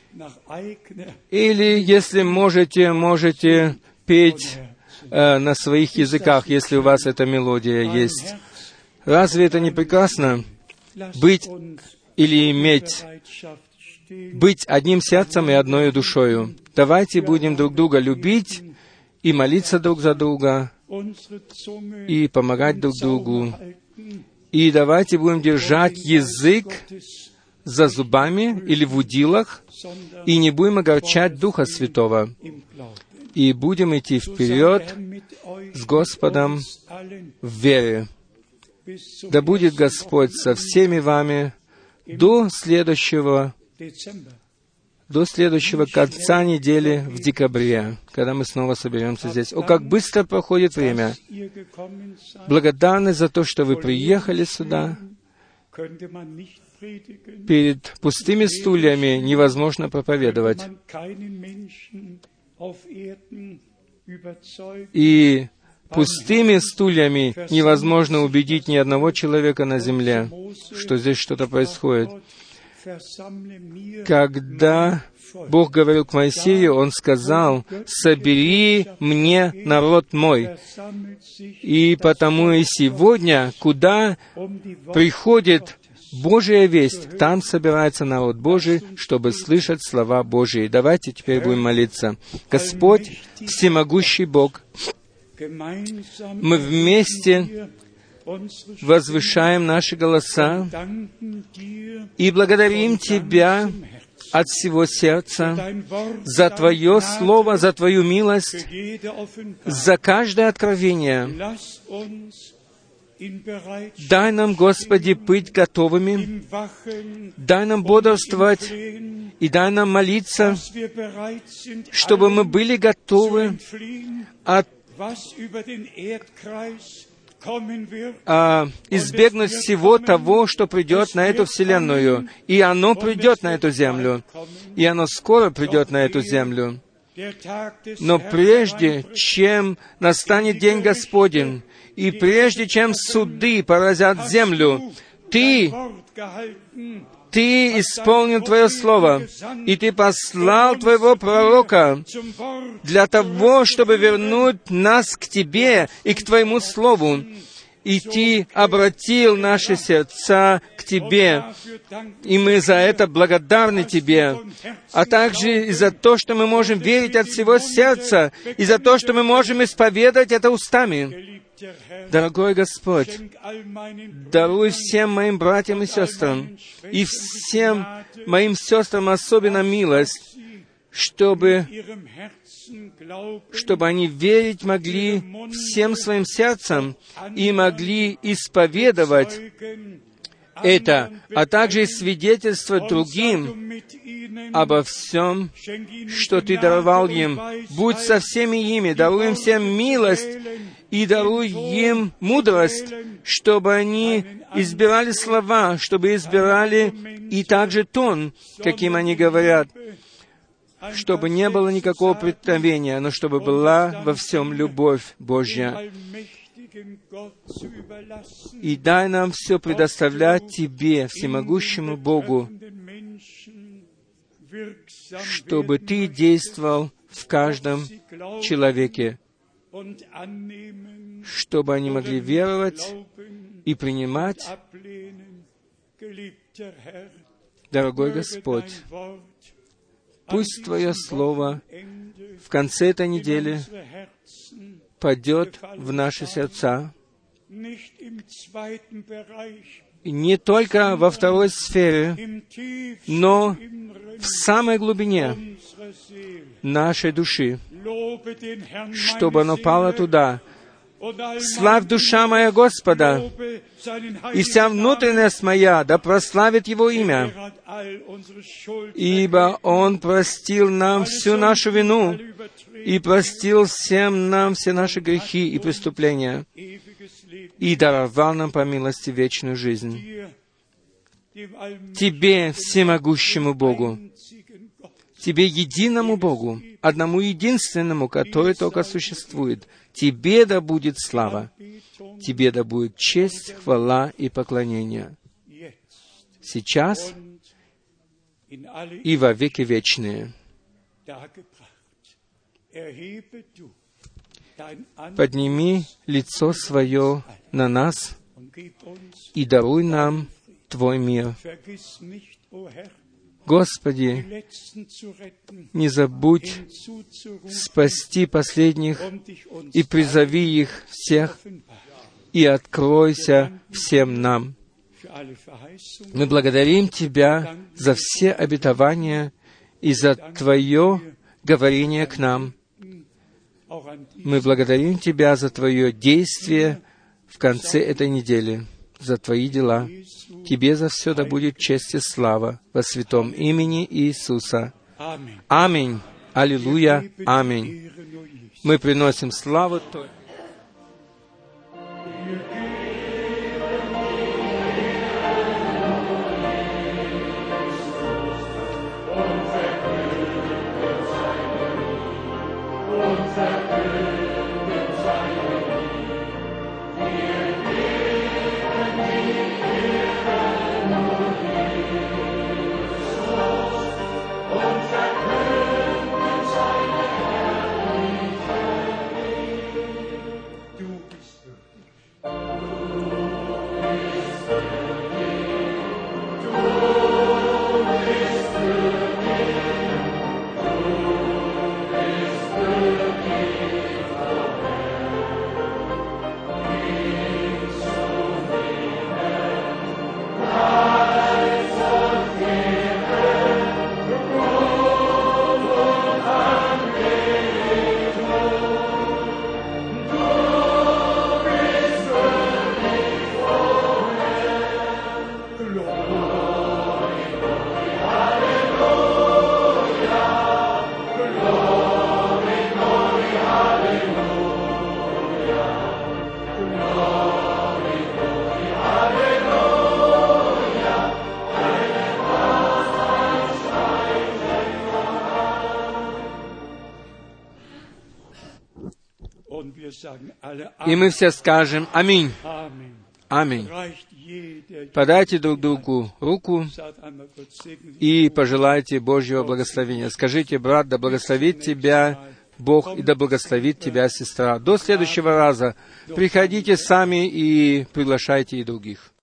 A: Или, если можете, можете петь э, на своих языках, если у вас эта мелодия есть. Разве это не прекрасно? Быть или иметь, быть одним сердцем и одной душою. Давайте будем друг друга любить и молиться друг за друга, и помогать друг другу. И давайте будем держать язык за зубами или в удилах, и не будем огорчать Духа Святого. И будем идти вперед с Господом в вере. Да будет Господь со всеми вами до следующего, до следующего конца недели в декабре, когда мы снова соберемся здесь. О, как быстро проходит время! Благодарны за то, что вы приехали сюда. Перед пустыми стульями невозможно проповедовать. И пустыми стульями невозможно убедить ни одного человека на земле, что здесь что-то происходит. Когда Бог говорил к Моисею, Он сказал: «Собери мне народ мой». И потому и сегодня, куда приходит Божья весть, там собирается народ Божий, чтобы слышать слова Божьи. Давайте теперь будем молиться. Господь, всемогущий Бог, мы вместе возвышаем наши голоса и благодарим Тебя от всего сердца за Твое Слово, за Твою милость, за каждое откровение. Дай нам, Господи, быть готовыми, дай нам бодрствовать и дай нам молиться, чтобы мы были готовы от а, избегнуть всего того, что придет на эту вселенную. И оно придет на эту землю. И оно скоро придет на эту землю. Но прежде, чем настанет день Господень, и прежде чем суды поразят землю, Ты, Ты исполнил Твое Слово, и Ты послал Твоего пророка для того, чтобы вернуть нас к Тебе и к Твоему Слову. И Ты обратил наши сердца к Тебе, и мы за это благодарны Тебе, а также и за то, что мы можем верить от всего сердца, и за то, что мы можем исповедать это устами. Дорогой Господь, даруй всем моим братьям и сестрам, и всем моим сестрам особенно милость, чтобы, чтобы они верить могли всем своим сердцем и могли исповедовать это, а также свидетельствовать другим обо всем, что Ты даровал им. Будь со всеми ими, даруй им всем милость и даруй им мудрость, чтобы они избирали слова, чтобы избирали и также тон, каким они говорят, чтобы не было никакого преткновения, но чтобы была во всем любовь Божья. И дай нам все предоставлять Тебе, всемогущему Богу, чтобы Ты действовал в каждом человеке, чтобы они могли веровать и принимать. Дорогой Господь, пусть Твое Слово в конце этой недели падет в наши сердца, и не только во второй сфере, но в самой глубине нашей души, чтобы оно пало туда. Славь, душа моя, Господа, и вся внутренность моя да прославит Его имя, ибо Он простил нам всю нашу вину и простил всем нам все наши грехи и преступления, и даровал нам по милости вечную жизнь. Тебе, всемогущему Богу, Тебе, единому Богу, одному единственному, который только существует, Тебе да будет слава, Тебе да будет честь, хвала и поклонение, сейчас и во веки вечные. Подними лицо свое на нас и даруй нам Твой мир. Господи, не забудь спасти последних и призови их всех, и откройся всем нам. Мы благодарим Тебя за все обетования и за Твое говорение к нам. Мы благодарим Тебя за Твое действие в конце этой недели, за Твои дела. Тебе за все да будет честь и слава во святом имени Иисуса. Аминь. Аллилуйя. Аминь. Мы приносим славу Твою. И мы все скажем «Аминь». Аминь. Подайте друг другу руку и пожелайте Божьего благословения. Скажите: брат, да благословит тебя Бог и да благословит тебя сестра. До следующего раза приходите сами и приглашайте и других.